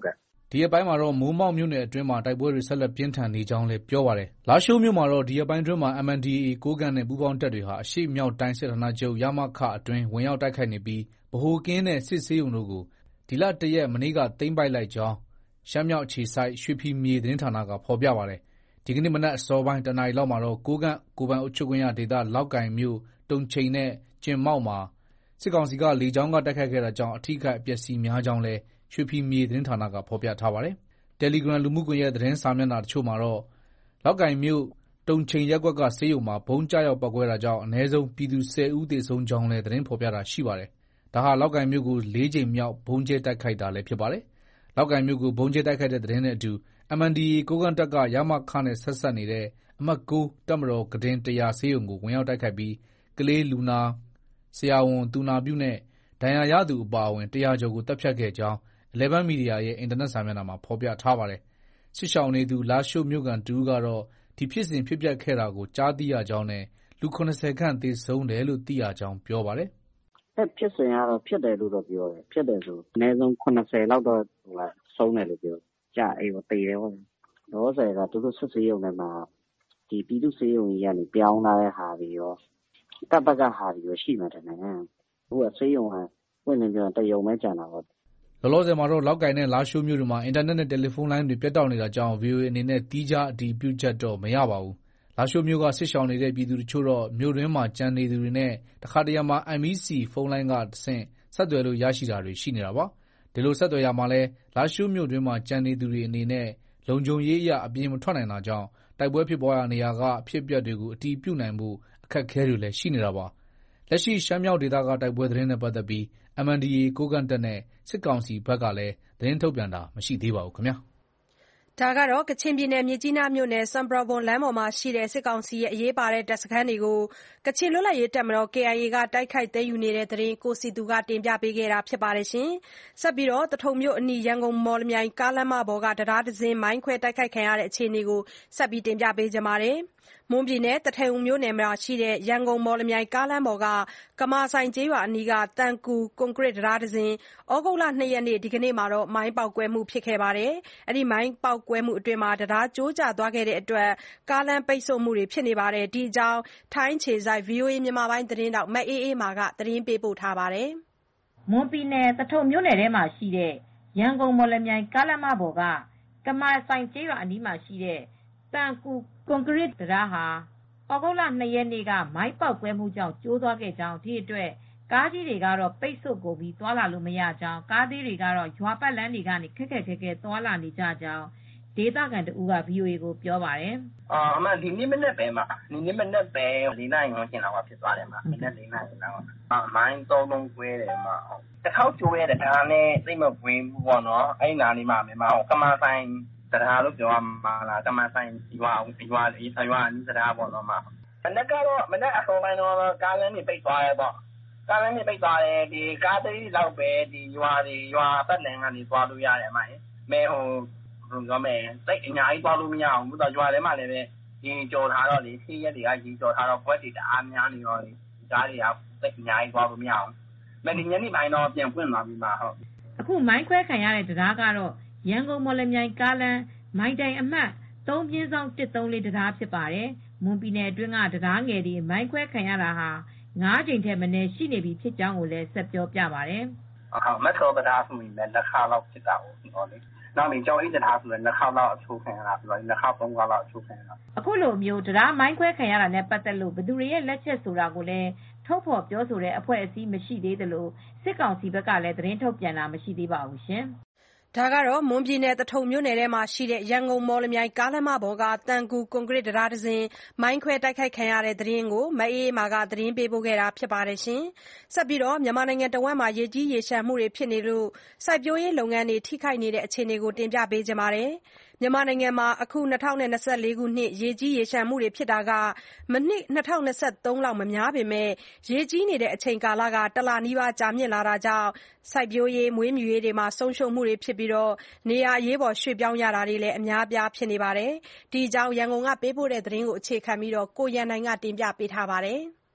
ဒီရက်ပိုင်းမှာတော့မိုးမောက်မြို့နယ်အတွင်းမှာတိုက်ပွဲတွေဆက်လက်ပြင်းထန်နေကြောင်းလည်းပြောပါတယ်။လားရှိုးမြို့မှာတော့ဒီရက်ပိုင်းအတွင်းမှာ M N D A A ကိုးကန့်နဲ့ပူးပေါင်းတပ်တွေဟာအရှေ့မြောက်တိုင်းစစ်ဌာနချုပ်ရမခအတွင်းဝင်ရောက်တိုက်ခိုက်နေပြီးဗဟိုကင်းနဲ့စစ်ဆေးရုံတို့ကိုဒီလတရက်မနေ့ကသိမ်းပိုက်လိုက်ကြောင်းရှမ်းမြောက်အခြေစိုက်ရွှေဖီမြေသတင်းဌာနကဖော်ပြပါတယ်။ဒီကနေ့မနက်အစောပိုင်းတနာရီလောက်မှာတော့ကိုးကန့်ကိုယ်ပိုင်အုပ်ချုပ်ခွင့်ရဒေသလောက်ကိုင်မြို့တုံချိန်နဲ့ကျင်မောက်မှာစစ်ကောင်စီကလေကြောင်းကတိုက်ခိုက်ခဲ့တာကြောင့်အထိခိုက်အပျက်စီးများကြောင်းလည်းရွှေဖီမြေသတင်းဌာနကဖော်ပြထားပါတယ်။ Telegram လူမှုကွန်ရက်သတင်းစာမျက်နှာတချို့မှာတော့လောက်ကိုင်မြို့တုံချိန်ရပ်ကွက်ကဆေးရုံမှာဘုံကျရောက်ပောက်ကွဲတာကြောင့်အနည်းဆုံးပြည်သူဆယ်ဦးသေဆုံးကြောင်းလည်းသတင်းဖော်ပြတာရှိပါတယ်။ဒါဟာလောက်ကိုင်မြို့ကိုလေးကြိမ်မြောက်ဘုံကျဲတိုက်ခိုက်တာလည်းဖြစ်ပါတယ်။လောက်ကိုင်မြို့ကိုဘုံကျဲတိုက်ခိုက်တဲ့သတင်းနဲ့အတူ M N D A A ကိုးကန့်တပ်ကရမခနဲ့ဆက်ဆက်နေတဲ့အမှတ်၉တပ်မတော်ကဒင်တရာဆေးရုံကိုဝင်ရောက်တိုက်ခိုက်ပြီးကလေးလူနာဆရာဝန်သူနာပြုနဲ့ဒဏ်ရာရသူအပါအဝင်တရာကျော်ကိုတပ်ဖြတ်ခဲ့ကြောင်းEleven Media ရဲ့အင်တာနက်စာမျက်နှာမှာဖော်ပြထားပါတယ်။စစ်ရှောင်နေသူလားရှိုးမြို့ကန်တူကတော့ဒီဖြစ်စဉ်ဖြစ်ပျက်ခဲ့တာကိုကြားသိရကြောင်းနဲ့လူ၇၀ခန့်သေဆုံးတယ်လို့သိရကြောင်းပြောပါတယ်။အဲဖြစ်စဉ်ကတော့ဖြစ်တယ်လို့တော့ပြောတယ်။ဖြစ်တယ်ဆိုအနည်းဆုံး၇၀လောက်တော့ဟိုကဆုံးတယ်လို့ပြောတယ်။ကြာအေးတော့သေတယ်ပေါ့။လောဆယ်ကသူတို့စစ်ဆေးရုံထဲမှာဒီပြည်သူ့ဆေးရုံကြီးကနေပြောင်းလာတဲ့ဟာတွေရောတပ်ဘက်ကဟာတွေရောရှိမှတယ်နော်။ဟိုကဆေးရုံကဝင်နေပြန်တရုံပဲကျန်တာပေါ့။လောလောဆယ်မှာတော့လောက်ကိုင်နဲ့လားရှိုးမြို့တွေမှာအင်တာနက်နဲ့တယ်လီဖုန်းလိုင်းတွေပြတ်တောက်နေတာကြောင့် ဗွီအိုအေအနေနဲ့သီးခြားအတည်ပြုချက်တော့မရပါဘူး။လားရှိုးမြို့ကစစ်ရှောင်နေတဲ့ပြည်သူတချို့တော့မြို့တွင်းမှာကျန်နေသူတွေနဲ့တခါတရံမှာ M E C ဖုန်းလိုင်းကတဆင့်ဆက်သွယ်လို့ရရှိတာတွေရှိနေတာပါ။ဒီလိုဆက်သွယ်ရမှာလဲလားရှိုးမြို့တွင်းမှာကျန်နေသူတွေအနေနဲ့လုံခြုံရေးအရအပြင်မထွက်နိုင်တာကြောင့်တိုက်ပွဲဖြစ်ပွားရာနေရာကအဖြစ်အပျက်တွေကိုအတည်ပြုနိုင်ဖို့အခက်အခဲတွေလည်းရှိနေတာပါ။လက်ရှိရှမ်းမြောက်ဒေသကတိုက်ပွဲသတင်းနဲ့ပတ်သက်ပြီး M N D A A ကိုးကန့်တပ်နဲ့စစ်ကောင်စီဘက်ကလည်းသတင်းထုတ်ပြန်တာမရှိသေးပါဘူးခင်ဗျာ။ဒါကတော့ကချင်ပြည်နယ်မြစ်ကြီးနားမြို့နယ်ဆွမ်ပရာဘွမ်လမ်းပေါ်မှာရှိတဲ့စစ်ကောင်စီရဲ့အရေးပါတဲ့တပ်စခန်းတွေကိုကချင်လွတ်လပ်ရေးတပ်မတော် K I A ကတိုက်ခိုက်သိမ်းယူနေတဲ့သတင်းကိုစီသူကတင်ပြပေးခဲ့တာဖြစ်ပါတယ်။ဆက်ပြီးတော့တထုံမြို့အနီးရန်ကုန်မော်လမြိုင်ကားလမ်းမပေါ်ကတရားတစင်းမိုင်းခွဲတိုက်ခိုက်ခံရတဲ့အခြေအနေကိုဆက်ပြီးတင်ပြပေးကြပါမယ်။မွန်ပြည်နယ်တထုံမြို့နယ်မှာရှိတဲ့ရန်ကုန်မော်လမြိုင်ကားလမ်းပေါ်ကကမာဆိုင်ကျေးရွာအနီးကတန်ကူကွန်ကရစ်တရားတစင်းဩဂုတ်လ၂ရက်နေ့ဒီကနေ့မှာမိုင်းပေါက်ကွဲမှုဖြစ်ခဲ့ပါတယ်။အဲဒီမိုင်းပေါက်ကွဲမှုအတွင်းတရားကျိုးကျသွားခဲ့တဲ့အတွက်ကားလမ်းပိတ်ဆို့မှုတွေဖြစ်နေပါတယ်။ဒီအကြောင်းထိုင်းခြေစိုက် ဗွီအိုအေ မြန်မာပိုင်းသတင်းထောက်မအေးအေးမာကသတင်းပေးပို့ထားပါတယ်။မွန်ပြည်နယ်တထုံမြို့နယ်ထဲမှာရှိတဲ့ရန်ကုန်မော်လမြိုင်ကားလမ်းမပေါ်ကကမာဆိုင်ကျေးရွာအနီးမှာရှိတဲ့တန်ကူကွန်ကရစ်တရားဟာဩဂုတ်လ၂ရက်နေ့ကမိုင်းပေါက်ကွဲမှုကြောင့်ကျိုးသွားခဲ့ကြောင်းဒီအတွက်ကားကြီးတွေကတော့ပိတ်ဆို့ကုန်ပြီးသွားလာလို့မရကြောင်းကားသေးတွေကတော့ရွာပတ်လမ်းတွေကနေခက်ခက်ခဲခဲသွားလာနေကြကြောင်းဒေသခံတဦးက ဗွီအိုအေကိုပြောပါတယ်။“အမှန်ဒီနေ့မနက်ပဲမှဒီနေ့မနက်ပဲလေးနာရီဝန်းကျင်လောက်ဖြစ်သွားတယ်။မနက်လေးနာရီလောက်မိုင်းသုံးလုံးကွဲတယ်မှတခေါက်ကျိုးရတယ်ဒါနဲ့သိမကွင်းဘူးပေါ့နော်။အဲ့နာလေးမှာမှကမာဆိုင်တရားလို့ပြောရမှာလားကမာဆိုင်ရွာရွာလေးရွာအနီးတရားပေါ့နော်။မနက်ကတော့မနက်အစောပိုင်းတော့ကားလမ်းတွေပိတ်သွားတယ်ပေါ့။ကားလမ်းတွေပိတ်သွားတယ်ဒီကားသေးလောက်ပဲဒီရွာတွေရွာပတ်လမ်းကနေသွားလို့ရတယ်အမ။မဲဟိုဘယ်လိုပြောမလဲတိတ်အများကြီးသွားလို့မရအောင်ဘူးတော့ရွာထဲမှာလည်းပဲရေကြော်ထားတော့လေဆေးရက်တွေကရေကြော်ထားတော့ဘွက်တွေတအားများနေတော့လေကြားတွေကတိတ်အများကြီးသွားလို့မရအောင်မဒီညနေပိုင်းတော့ပြန်ပွင့်သွားပြီမှာဟုတ်အခုမိုင်းခွဲခံရတဲ့တရားကတော့ရန်ကုန်မော်လမြိုင်ကားလမ်းမိုင်းတိုင်အမှတ်၃ပြင်းဆောင်၁၃၄တရားဖြစ်ပါတယ်မွန်ပြည်နယ်အတွင်းကတရားငယ်တွေမိုင်းခွဲခံရတာဟာ၅ကြိမ်ထက်မနည်းရှိနေပြီဖြစ်ကြောင်းကိုလည်းဆက်ပြောပြပါတယ်ဟုတ်မက်ထရိုတရားဆိုရင်လည်းလက်ခါလောက်ဖြစ်တာပေါ့ဒီလိုလေနောက်ပြီးကြောင်းအိတ်တရားဆိုရင်နှစ်ခေါက်လောက်အချိုးခံရတာပြီးတော့နှစ်ခေါက်သုံးခေါက်လောက်အချိုးခံရတာအခုလိုမျိုးတရားမိုင်းခွဲခံရတာနဲ့ပတ်သက်လို့ဘယ်သူတွေရဲ့လက်ချက်ဆိုတာကိုလည်းထုတ်ဖော်ပြောဆိုတဲ့အဖွဲ့အစည်းမရှိသေးသလိုစစ်ကောင်စီဘက်ကလည်းသတင်းထုတ်ပြန်တာမရှိသေးပါဘူးရှင်ဒါကတော့မွန်ပြည်နယ်တထုံမြို့နယ်ထဲမှာရှိတဲ့ရန်ကုန်မော်လမြိုင်ကားလမ်းမပေါ်ကတန်ကူကွန်ကရစ်တရားတစင်းမိုင်းခွဲတိုက်ခိုက်ခံရတဲ့သတင်းကိုမအေးမာကသတင်းပေးပို့ခဲ့တာဖြစ်ပါတယ်ရှင်။ဆက်ပြီးတော့မြန်မာနိုင်ငံတဝန်းမှာရေကြီးရေရှမ်းမှုတွေဖြစ်နေလို့စိုက်ပျိုးရေးလုပ်ငန်းတွေထိခိုက်နေတဲ့အခြေအနေကိုတင်ပြပေးကြပါမယ်။မြန်မာနိုင်ငံမှာအခု၂၀၂၄ခုနှစ်ရေကြီးရေရှမ်းမှုတွေဖြစ်တာကမနှစ်၂၀၂၃လောက်မများပေမဲ့ရေကြီးနေတဲ့အချိန်ကာလကတလနီးပါးကြာမြင့်လာတာကြောင့်စိုက်ပျိုးရေးမွေးမြူရေးတွေမှာဆုံးရှုံးမှုတွေဖြစ်ပြီးတော့နေရာအရေးပေါ်ရွှေ့ပြောင်းရတာတွေလည်းအများအပြားဖြစ်နေပါတယ်။ဒီအကြောင်းရန်ကုန်ကပေးပို့တဲ့သတင်းကိုအခြေခံပြီးကိုရန်နိုင်ကတင်ပြပေးထားပါတယ်။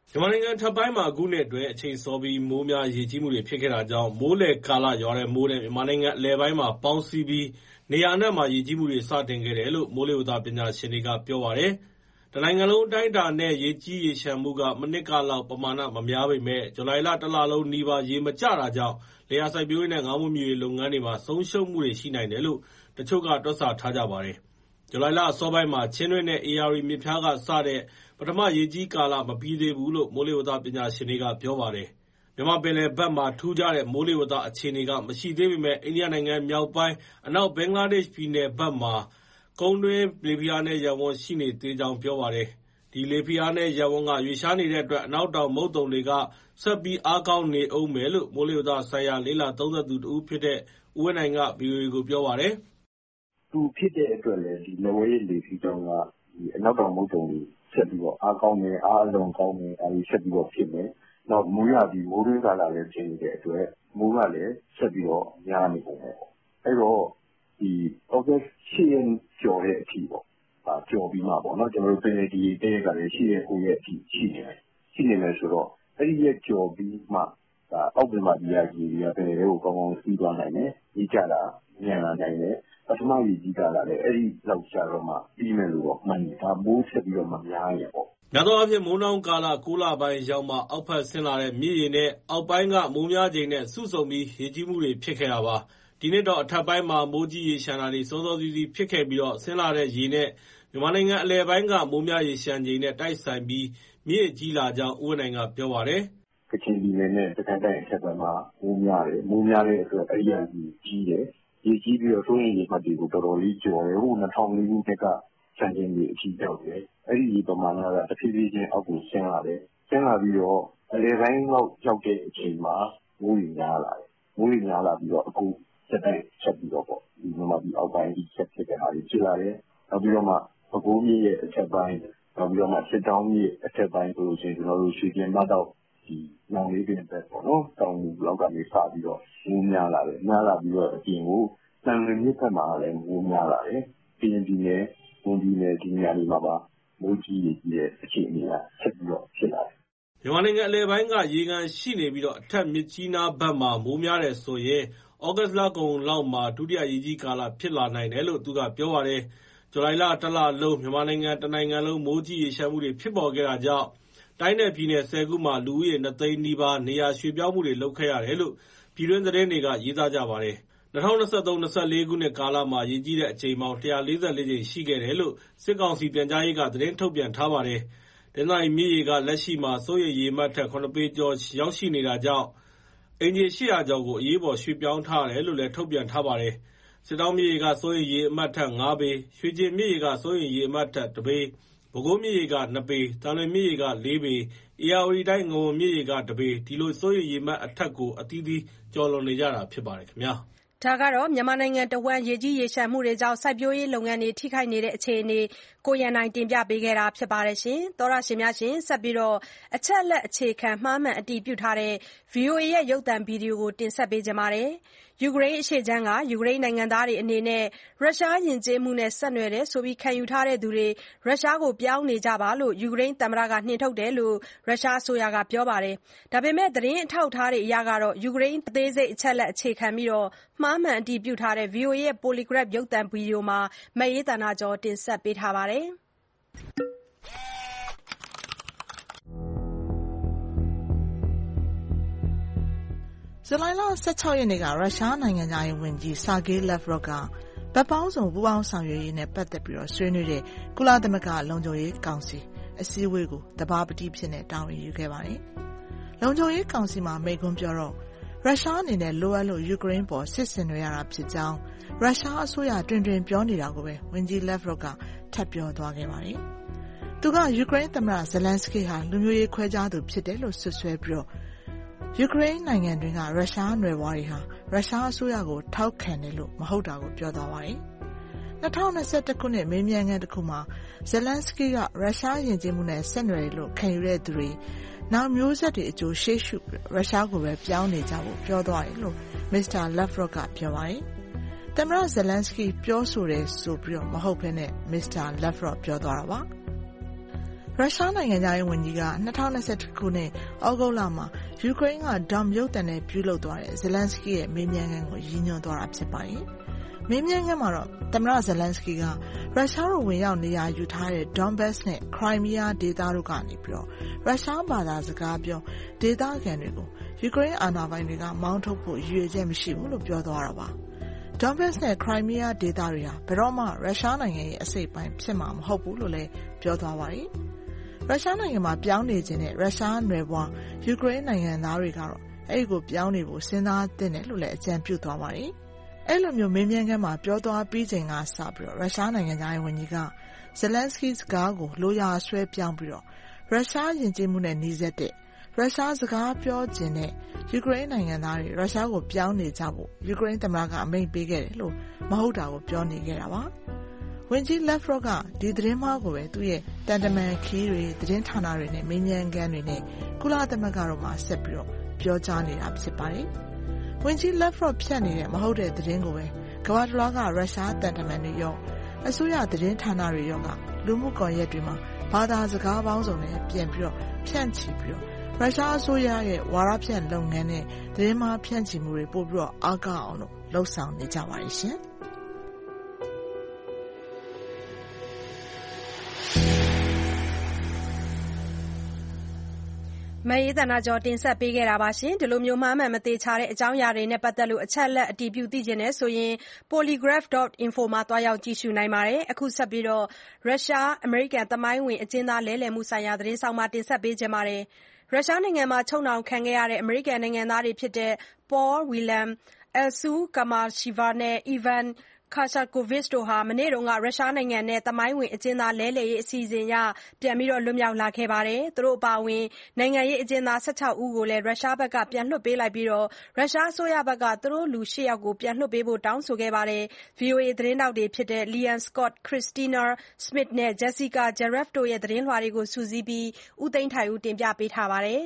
မြန်မာနိုင်ငံထပ်ပိုင်းမှာအခုနှစ်အတွင်းအချိန်စောပြီးမိုးများရေကြီးမှုတွေဖြစ်ခဲ့တာကြောင့်မိုးလေကာလရွာတဲ့မိုးနဲ့မြန်မာနိုင်ငံအလယ်ပိုင်းမှာပေါင်းစည်းပြီးနေရာအနှံ့မှာရေကြီးမှုတွေစတင်ခဲ့တယ်လို့မိုးလေဝသပညာရှင်တွေကပြောပါတယ်။တနိုင်ငံလုံးအတိုင်းအတာနဲ့ရေကြီးရေရှမ်းမှုကမနှစ်ကလောက်ပမာဏမများပေမဲ့ဇူလိုင်လတစ်လလုံးနီးပါးရေမကျတာကြောင့်လယ်ယာစိုက်ပျိုးရေးနဲ့ငါးမွေးမြူရေးလုပ်ငန်းတွေမှာဆုံးရှုံးမှုတွေရှိနိုင်တယ်လို့တချို့ကတွက်ဆထားကြပါတယ်။ဇူလိုင်လအစောပိုင်းမှာချင်းတွင်းနဲ့အေရဝတီမြစ်ဖျားကစတဲ့ပထမရေကြီးကာလမပြီးသေးဘူးလို့မိုးလေဝသပညာရှင်တွေကပြောပါတယ်။မြန်မာပင်လယ်ဘက်မှာထူးခြားတဲ့မိုးလေဝသအခြေအနေကမရှိသေးပေမဲ့အိန္ဒိယနိုင်ငံမြောက်ပိုင်းအနောက်ဘင်္ဂလားဒေ့ရှ်ပြည်နယ်ဘက်မှာကုန်းတွင်းလေဖိအားနည်းရပ်ဝန်းရှိနေသေးကြောင်းပြောပါတယ်။ဒီလေဖိအားနည်းရပ်ဝန်းကရွေ့လျားနေတဲ့အတွက်အနောက်တောင်မုတ်သုန်တွေကဆက်ပြီးအားကောင်းနေဦးမယ်လို့မိုးလေဝသဆိုင်ရာလေ့လာသုံးသပ်သူတဦးဖြစ်တဲ့ဦးဝင်းနိုင်က ဗွီအိုအေကိုပြောပါတယ်။“သူဖြစ်တဲ့အတွက်လည်းလက်ဝဲရစ်လေစီးကြောင်းကအနောက်တောင်မုတ်သုန်တွေဆက်ပြီးတော့အားကောင်းမယ်၊အားအလွန်ကောင်းမယ်၊ဆက်ပြီးတော့ဖြစ်မယ်။နောက်မိုးရာသီမိုးတွင်းကာလလည်းဖြစ်နေတဲ့အတွက်မိုးကလည်းဆက်ပြီးတော့များနေဦးမယ်ပေါ့။အဲဒီတော့ဒီသြဂုတ်ရှစ်ရက်ကျော်တဲ့အထိပေါ့။ကျော်ပြီးမှပေါ့နော်ကျနော်တို့ပင်လယ်ဒီရေတက်ရက်ကလည်းရှစ်ရက်ကိုးရက်အထိရှိနေမယ်။ရှိနေမယ်ဆိုတော့အဲဒီရက်ကျော်ပြီးမှအောက်မြန်မာပြည်ကရေတွေကပင်လယ်ထဲကိုကောင်းကောင်းစီးသွားနိုင်တယ်။ရေကျတာမြန်လာနိုင်တယ်။ပထမရေကြီးကာလလည်းအဲဒီလောက်ကျတော့မှပြီးမယ်လို့တော့မှန်းတယ်။ဒါမိုးဆက်ပြီးတော့မများရင်ပေါ့။များသောအားဖြင့်မိုးနှောင်းကာလကိုးလပိုင်းရောက်မှအောက်ဘက်ဆင်းလာတဲ့မြစ်ရေနဲ့အောက်ပိုင်းကမိုးများချိန်နဲ့စုဆုံပြီးရေကြီးမှုတွေဖြစ်ခဲ့တာပါ။ဒီနှစ်တော့အထက်ပိုင်းမှာမိုးကြီးရေလျှံတာတွေစောစောစီးစီးဖြစ်ခဲ့ပြီးဆင်းလာတဲ့ရေနဲ့မြန်မာနိုင်ငံအလယ်ပိုင်းကမိုးများရေလျှံချိန်နဲ့တိုက်ဆိုင်ပြီးမြစ်ရေကြီးလာကြောင်းဦးဝင်းနိုင်ကပြောပါတယ်။“ကချင်ပြည်နယ်နဲ့စစ်ကိုင်းတိုင်းအထက်ပိုင်းမှာမိုးများတယ်။မိုးများတဲ့အတွက်အဲဒီကရေကြီးတယ်။ရေကြီးပြီးတော့စိုးရိမ်ရေမှတ်တွေကိုတော်တော်လေးကျော်တယ်။ဟို၂၀၀၄ခုနှစ်ကစံချိန်တွေအထိရောက်တယ်။အဲဒီရေပမာဏကတဖြည်းဖြည်းချင်းအောက်ကိုဆင်းလာတယ်။ဆင်းလာပြီးတော့အလယ်ပိုင်းလောက်ရောက်တဲ့အချိန်မှာမိုးတွေများလာတယ်။မိုးတွေများလာပြီးတော့အခုဆက်တိုက်ဆက်ပြီးတော့ပေါ့မြန်မာပြည်အောက်ပိုင်းအထိဆက်ဖြစ်တဲ့ဟာတွေဖြစ်လာတယ်။နောက်ပြီးတော့မှပဲခူးမြစ်ရဲ့အထက်ပိုင်းနောက်ပြီးတော့မှစစ်တောင်းမြစ်အထက်ပိုင်းဆိုလို့ရှိရင်ကျနော်တို့ရွှေကျင်မတော့ဒီညောင်လေးပင်ဘက်ပေါ့နော်တောင်ငူလောက်ကနေစပြီးတော့မိုးများလာတယ်။များလာပြီးတော့အပြင်ကိုသံလွင်မြစ်ဘက်မှာလည်းမိုးများလာတယ်။ကရင်ပြည်နယ်၊မွန်ပြည်နယ်ဒီနေရာတွေမှာပါမိုးကြီးရေကြီးတဲ့အခြေအနေကဆက်ပြီးတော့ဖြစ်လာတယ်။မြန်မာနိုင်ငံအလယ်ပိုင်းကရေခံရှိနေပြီးအထက်မြစ်ကြီးနားဘက်မှာမိုးများတယ်ဆိုရင်သြဂုတ်လကုန်လောက်မှာဒုတိယရေကြီးကာလဖြစ်လာနိုင်တယ်လို့သူကပြောပါတယ်။ဇူလိုင်လတစ်လလုံးမြန်မာနိုင်ငံတနိုင်ငံလုံးမိုးကြီးရေလျှံမှုတွေဖြစ်ပေါ်ခဲ့တာကြောင့်တိုင်းနဲ့ပြည်နယ်ဆယ်ခုမှာလူဦးရေနှစ်သိန်းနီးပါးနေရာရွှေ့ပြောင်းမှုတွေလုပ်ခဲ့ရတယ်လို့ပြည်တွင်းသတင်းတွေကရေးသားကြပါတယ်။၂၀၂၃-၂၄ခုနှစ်ကာလမှာရေကြီးတဲ့အကြိမ်ပေါင်း၁၄၄ကြိမ်ရှိခဲ့တယ်လို့စစ်ကောင်စီပြန်ကြားရေးကသတင်းထုတ်ပြန်ထားပါတယ်။တနင်္သာရီမြစ်ရေကလက်ရှိမှာစိုးရိမ်ရေအမှတ်ထက်ခုနှစ်ပေကျော်ရောက်ရှိနေတာကြောင့်အိမ်ခြေရှစ်ရာကျော်ကိုအရေးပေါ်ရွှေ့ပြောင်းထားရတယ်လို့လည်းထုတ်ပြန်ထားပါတယ်။စစ်တောင်းမြစ်ရေကစိုးရိမ်ရေအမှတ်ထက်ငါးပေ၊ရွှေကျင်မြစ်ရေကစိုးရိမ်ရေအမှတ်ထက်တစ်ပေ၊ပဲခူးမြစ်ရေကနှစ်ပေ၊သံလွင်မြစ်ရေကလေးပေ၊ဧရာဝတီတိုင်းငဝန်မြစ်ရေကတစ်ပေဒီလိုစိုးရိမ်ရေအမှတ်အထက်ကိုအသီးသီးကျော်လွန်နေကြတာဖြစ်ပါတယ်ခင်ဗျာ။ဒါကတော့မြန်မာနိုင်ငံတဝန်းရေကြီးရေလျှံမှုတွေကြောင့်စိုက်ပျိုးရေးလုပ်ငန်းတွေထိခိုက်နေတဲ့အခြေအနေကိုရန်နိုင်တင်ပြပေးခဲ့တာဖြစ်ပါတယ်။သောတရှင်များရှင်ဆက်ပြီးအချက်အလက်အခြေခံမှားမှန်အတည်ပြုထားတဲ့ ဗွီအိုအေရဲ့ရုပ်သံဗီဒီယိုကိုတင်ဆက်ပေးချင်ပါတယ်။ယူကရိန်းအရှေ့ခြမ်းကယူကရိန်းနိုင်ငံသားတွေအနေနဲ့ရုရှားယဉ်ကျေးမှုနဲ့ဆက်နွယ်တယ်ဆိုပြီးခံယူထားသူတွေရုရှားကိုပြောင်းနေကြပါလို့ယူကရိန်းသမ္မတကနှင်ထုတ်တယ်လို့ရုရှားအစိုးရကပြောပါတယ်။ဒါပေမဲ့သတင်းအထောက်အထားတွေအရကတော့ယူကရိန်းအသေးစိတ်အချက်အလက်အခြေခံပြီးမှားမှန်အတည်ပြုထားတဲ့ ဗွီအိုအေရဲ့ Polygraph ရုပ်သံဗီဒီယိုမှာမအေးသန္တာကျော်တင်ဆက်ပေးထားပါတယ်။ဇူလိုင်လ၁၆ရက်နေ့ကရုရှားနိုင်ငံခြားရေးဝန်ကြီး Sergey Lavrov ကဘက်ပေါင်းစုံပူးပေါင်းဆောင်ရွက်ရေးနဲ့ပတ်သက်ပြီးဆွေးနွေးတဲ့ကုလသမဂ္ဂလုံခြုံရေးကောင်စီအစည်းအဝေးကိုသဘာပတိဖြစ်တဲ့တာဝန်ယူခဲ့ပါတယ်။လုံခြုံရေးကောင်စီမှာမိန့်ခွန်းပြောတော့ရုရှားအနေနဲ့လိုအပ်လို့ယူကရိန်းပေါ်စစ်ဆင်နွှဲရတာဖြစ်ကြောင်းရုရှားအစိုးရတွင်တွင်ပြောနေတာကိုပဲဝန်ကြီး Lavrov ကထပ်ပြောသွားခဲ့ပါတယ်။သူကယူကရိန်းသမ္မတဇလန်စကီဟာလူမျိုးရေးခွဲခြားသူဖြစ်တယ်လို့ဆွဆွဲပြီးတော့ယူကရိန်းနိုင်ငံတွင်းကရုရှားနွယ်ဖွားတွေဟာရုရှားအစိုးရကိုထောက်ခံတယ်လို့မဟုတ်တာကိုပြောသွားပါတယ်။၂၀၂၁ခုနှစ်မေးမြန်းခန်းတစ်ခုမှာဇလန်စကီကရုရှားယဉ်ကျေးမှုနဲ့ဆက်နွယ်တယ်လို့ခံယူတဲ့သူတွေနောက်မျိုးဆက်တွေအကျိုးရှေ့ရှုရုရှားကိုပဲပြောင်းနေကြဖို့ပြောသွားတယ်လို့မစ္စတာလက်ဖရော့ကပြောပါတယ်။သမ္မတဇလန်စကီပြောဆိုတယ်ဆိုပြီးတော့မဟုတ်ဘဲနဲ့မစ္စတာလက်ဖရော့ပြောသွားတာပါ။ရုရှားနိုင်ငံသားရဲ့ဝန်ကြီးက၂၀၂၁ခုနှစ်ဩဂုတ်လမှာယူကရိန်းကဒေါမ်ရုပ်သံနဲ့ပြုလုပ်သွားတဲ့ဇယ်လန်စကီရဲ့မေးမြန်းခန်းကိုရည်ညွှန်းသွားတာဖြစ်ပါတယ်။မေးမြန်းခန်းမှာတော့သမ္မတဇယ်လန်စကီကရုရှားတို့ဝင်ရောက်နေရာယူထားတဲ့ Donbas နဲ့ Crimea ဒေသတို့ကနေပြီးတော့ရုရှားဘာသာစကားပြောဒေသခံတွေကိုယူကရိန်းအာဏာပိုင်တွေကမောင်းထုတ်ဖို့ရည်ရွယ်ချက်မရှိဘူးလို့ပြောသွားတာပါ။ Donbas နဲ့ Crimea ဒေသတွေဟာဘယ်တော့မှရုရှားနိုင်ငံရဲ့အစိတ်အပိုင်းဖြစ်မှာမဟုတ်ဘူးလို့လည်းပြောသွားပါတယ်။ရုရှားနိုင်ငံမှာပြောင်းနေခြင်းနဲ့ရုရှားနွယ်ဘွားယူကရိန်းနိုင်ငံသားတွေကတော့အဲ့ဒီကိုပြောင်းနေဖို့စဉ်းစားသင့်တယ်လို့လည်းအကြံပြုသွားပါတယ်။အဲ့လိုမျိုးမေးမြန်းခန်းမှာပြောသွားပြီးချိန်ကစပြီးတော့ရုရှားနိုင်ငံသားရဲ့ဝန်ကြီးကဇယ်လန်စကီစကားကိုလိုရာဆွဲပြောင်းပြီးတော့ရုရှားယဉ်ကျေးမှုနဲ့နှီးစပ်တဲ့ရုရှားစကားပြောခြင်းနဲ့ယူကရိန်းနိုင်ငံသားတွေရုရှားကိုပြောင်းနေကြဖို့ယူကရိန်းသမ္မတကအမိန့်ပေးခဲ့တယ်လို့မဟုတ်တာကိုပြောနေခဲ့တာပါ။ဝန်ကြီး Lavrov ကဒီသတင်းမှားကိုပဲသူ့ရဲ့တန်တမန်ခီးတွေသတင်းဌာနတွေနဲ့မေးမြန်းခန်းတွေနဲ့ကုလသမဂ္ဂတို့မှာဆက်ပြီးတော့ပြောကြားနေတာဖြစ်ပါတယ်။ဝန်ကြီး Lavrov ဖြတ်နေတဲ့မဟုတ်တဲ့သတင်းကိုပဲကမ္ဘာတစ်လွှားကရုရှားတန်တမန်တွေရောအစိုးရသတင်းဌာနတွေရောကလူမှုကွန်ရက်တွေမှာဘာသာစကားပေါင်းစုံနဲ့ပြန်ပြီးတော့ဖြန့်ချီပြီးတော့ရုရှားအစိုးရရဲ့ဝါဒဖြန့်လုပ်ငန်းနဲ့သတင်းမှားဖြန့်ချီမှုတွေပို့ပြီးတော့အားကောင်းအောင်လို့လှုံ့ဆော်နေကြပါတယ်ရှင်။မအေးသနာကျော်တင်ဆက်ပေးခဲ့တာပါရှင်ဒီလိုမျိုးမှားမှန်မသေးချတဲ့အကြောင်းအရာတွေနဲ့ပတ်သက်လို့အချက်လက်အတည်ပြုသိချင်တယ်ဆိုရင် polygraph dot info မှာတွားရောက်ကြည့်ရှုနိုင်ပါတယ်အခုဆက်ပြီးတော့ရုရှားအမေရိကန်သမိုင်းဝင်အကျဉ်းသားလဲလှယ်မှုဆိုင်ရာသတင်းဆောင်မှာတင်ဆက်ပေးခြင်းပါတယ်ရုရှားနိုင်ငံမှာချုပ်နှောင်ခံခဲ့ရတဲ့အမေရိကန်နိုင်ငံသားတွေဖြစ်တဲ့ Paul Whelan, Elsu Kamashiva နဲ့ Ivan Kashakovich တို့ဟာမနေ့တုန်းကရုရှားနိုင်ငံနဲ့သမိုင်းဝင်အကျဉ်းသားလဲလှယ်ရေးအစီအစဉ်အရပြန်ပြီးလွတ်မြောက်လာခဲ့ပါတယ်။သူတို့အပါအဝင်နိုင်ငံရေးအကျဉ်းသား၁၆ဦးကိုလည်းရုရှားဘက်ကပြန်လွှတ်ပေးလိုက်ပြီးရုရှားအစိုးရဘက်ကသူတို့လူ၈ယောက်ကိုပြန်လွှတ်ပေးဖို့တောင်းဆိုခဲ့ပါတယ်။ ဗွီအိုအေသတင်းထောက်တွေဖြစ်တဲ့ Liam Scott, Christina Smith နဲ့ Jessica Jarrett တို့ရဲ့သတင်းလွှာတွေကိုစုစည်းပြီးဦးသိန်းထိုင်ဦးတင်ပြပေးထားပါတယ်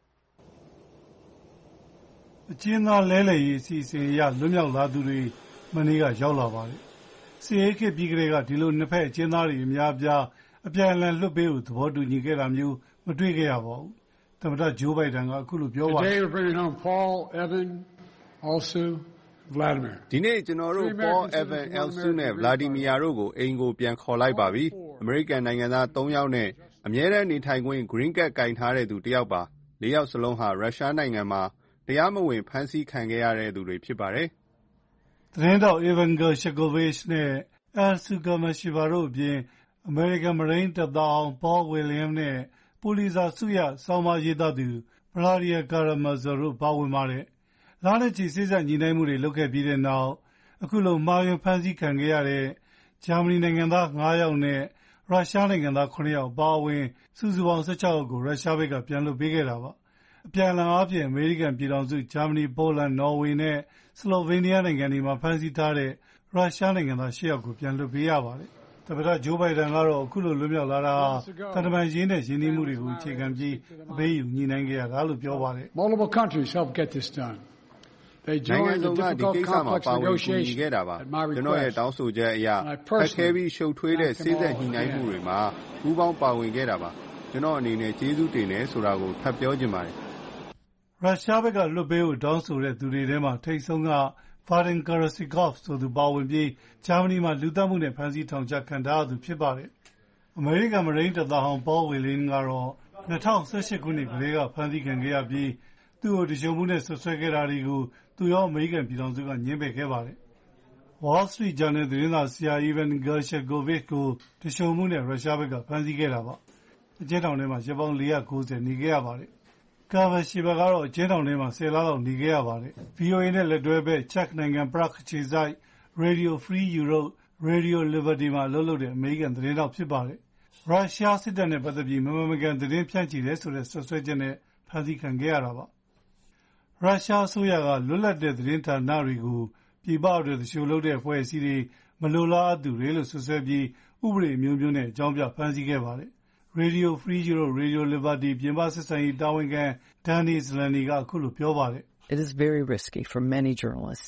။အကျဉ်းသားလဲလှယ်ရေးအစီအစဉ်အရလွတ်မြောက်လာသူတွေမနေ့ကရောက်လာပါတယ်။စစ်အေးခေတ်ပြီးကလေးကဒီလိုနှစ်ဖက်အကျဉ်းသားတွေအများအပြားအပြန်အလှန်လွတ်ပေးဖို့သဘောတူညီခဲ့တာမျိုးမတွေ့ခဲ့ရပါဘူး။သမ္မတဂျိုးဘိုင်ဒန်ကအခုလိုပြောပါတယ်။ Today we're bringing home Paul, Evan, Elsu, Vladimir. ဒီနေ့ကျွန်တော်တို့ Paul, Evan, Elsu နဲ့ Vladimir တို့ကိုအိမ်ကိုပြန်ခေါ်လိုက်ပါပြီ။အမေရိကန်နိုင်ငံသား၃ယောက်နဲ့အမြဲတမ်းနေထိုင်ခွင့် Green Card ကင်ထားတဲ့သူတစ်ယောက်ပါ။လေးယောက်စလုံးဟာရုရှားနိုင်ငံမှာတရားမဝင်ဖမ်းဆီးခံခဲ့ရတဲ့သူတွေဖြစ်ပါတယ်။သတင်းတောက် Ivan Gershkovich နဲ့ Elsu Kamashiva တို့အပြင်အမေရိကန်မရိန်းတပ်သားအောင် Paul Whelan နဲ့ပူလီဇာဆုရဆောင်းပါးရေးသားသူ Vladimir Karamazov တို့ပါဝင်ပါတယ်။လနဲ့ချီစေ့စပ်ညှိနှိုင်းမှုတွေလုပ်ခဲ့ပြီးတဲ့နောက်အခုလိုမှားယွင်းဖမ်းဆီးခံခဲ့ရတဲ့ဂျာမနီနိုင်ငံသား၅ယောက်နဲ့ရုရှားနိုင်ငံသား၇ယောက်ပါဝင်စုစုပေါင်း၁၆ယောက်ကိုရုရှားဘက်ကပြန်လွှတ်ပေးခဲ့တာပါ။အပြန်အလှန်အားဖြင့်အမေရိကန်ပြည်ထောင်စုဂျာမနီပိုလန်နော်ဝေနဲ့ဆလိုဗေးနီးယားနိုင်ငံတွေမှာဖမ်းဆီးထားတဲ့ရုရှားနိုင်ငံသား၈ယောက်ကိုပြန်လွှတ်ပေးရပါတယ်။သမ္မတဂျိုးဘိုင်ဒန်ကတော့အခုလိုလွတ်မြောက်လာတာဟာတန်တမာရေးနဲ့ရင်းနှီးမှုတွေကိုအခြေခံပြီးအပေးယူညှိနှိုင်းခဲ့ရတာလို့ပြောပါတယ်။ Multiple countries helped get this done. They နိုင်ငံ joined the စုံကဒီ difficult ကိစ္စမှာ complex ပါဝင်ကူညီ negotiations ခဲ့တာပါ at my ကျွန်တော်ရဲ့ request. တောင်းဆိုချက်အရ I ဖက်ခဲ personally ပြီးရှုပ်ထွေးတဲ့ thank စေ့ them စပ် all ညှိနှိုင်းမှု again. တွေမှာပူးပေါင်းပါဝင်ခဲ့တာပါကျွန်တော်အနေနဲ့ကျေးဇူးတင်တယ်ဆိုတာကိုထပ်ပြောချင်ပါတယ်ရုရှားဘက်ကလွတ်ပေးဖို့တောင်းဆိုတဲ့သူတွေထဲမှာထိတ်ဆုံးက Vadim Karasikov ဆိုသူပါဝင်ပြီးဂျာမနီမှာလူသတ်မှုနဲ့ဖမ်းဆီးထောင်ချခံထားရသူဖြစ်ပါတယ်။အမေရိကန်မရိန်းတပ်သားဟောင်း Paul Whelan ကတော့၂၀၁၈ခုနှစ်ကလေးကဖမ်းဆီးခံခဲ့ရပြီးသူ့ကိုတရှုံမှုနဲ့ဆွဆွဲခဲ့တာတွေကိုသူရောအမေရိကန်ပြည်ထောင်စုကညှင်းပယ်ခဲ့ပါတယ်။ Wall Street Journal သတင်းစာဆရာ Ivan Gershkovich ကိုတရှုံမှုနဲ့ရုရှားဘက်ကဖမ်းဆီးခဲ့တာပါ။အကျဉ်းထောင်ထဲမှာရက်ပေါင်း၄၉၀နေခဲ့ရပါတယ်။ Kamashiva ကတော့အကျဉ်းထောင်ထဲမှာ၁၀လလောက်နေခဲ့ရပါတယ်။ ဗွီအိုအေနဲ့လက်တွဲဘက်ချက်နိုင်ငံ Prague အခြေစိုက် Radio Free Europe, Radio Liberty မှာအလုပ်လုပ်တဲ့အမေရိကန်သတင်းထောက်ဖြစ်ပါတယ်။ရုရှားစစ်တပ်နဲ့ပတ်သက်ပြီးမမှန်မကန်သတင်းဖြန့်ချီတယ်ဆိုတဲ့စွပ်စွဲချက်နဲ့ဖမ်းဆီးခံခဲ့ရတာပါ။ရုရှားအစိုးရကလွတ်လပ်တဲ့သတင်းဌာနတွေကိုပြည်ပအတွက်သူလျှိုလုပ်တဲ့အဖွဲ့အစည်းတွေမလိုလားအပ်သူတွေလို့စွပ်စွဲပြီးဥပဒေမျိုးမျိုးနဲ့အကြောင်းပြဖမ်းဆီးခဲ့ပါတယ်။ Radio Free Europe, Radio Liberty ပြင်ပဆက်ဆံရေးတာဝန်ခံ Danny Zeleny ကအခုလိုပြောပါတယ်။ It is very risky for many journalists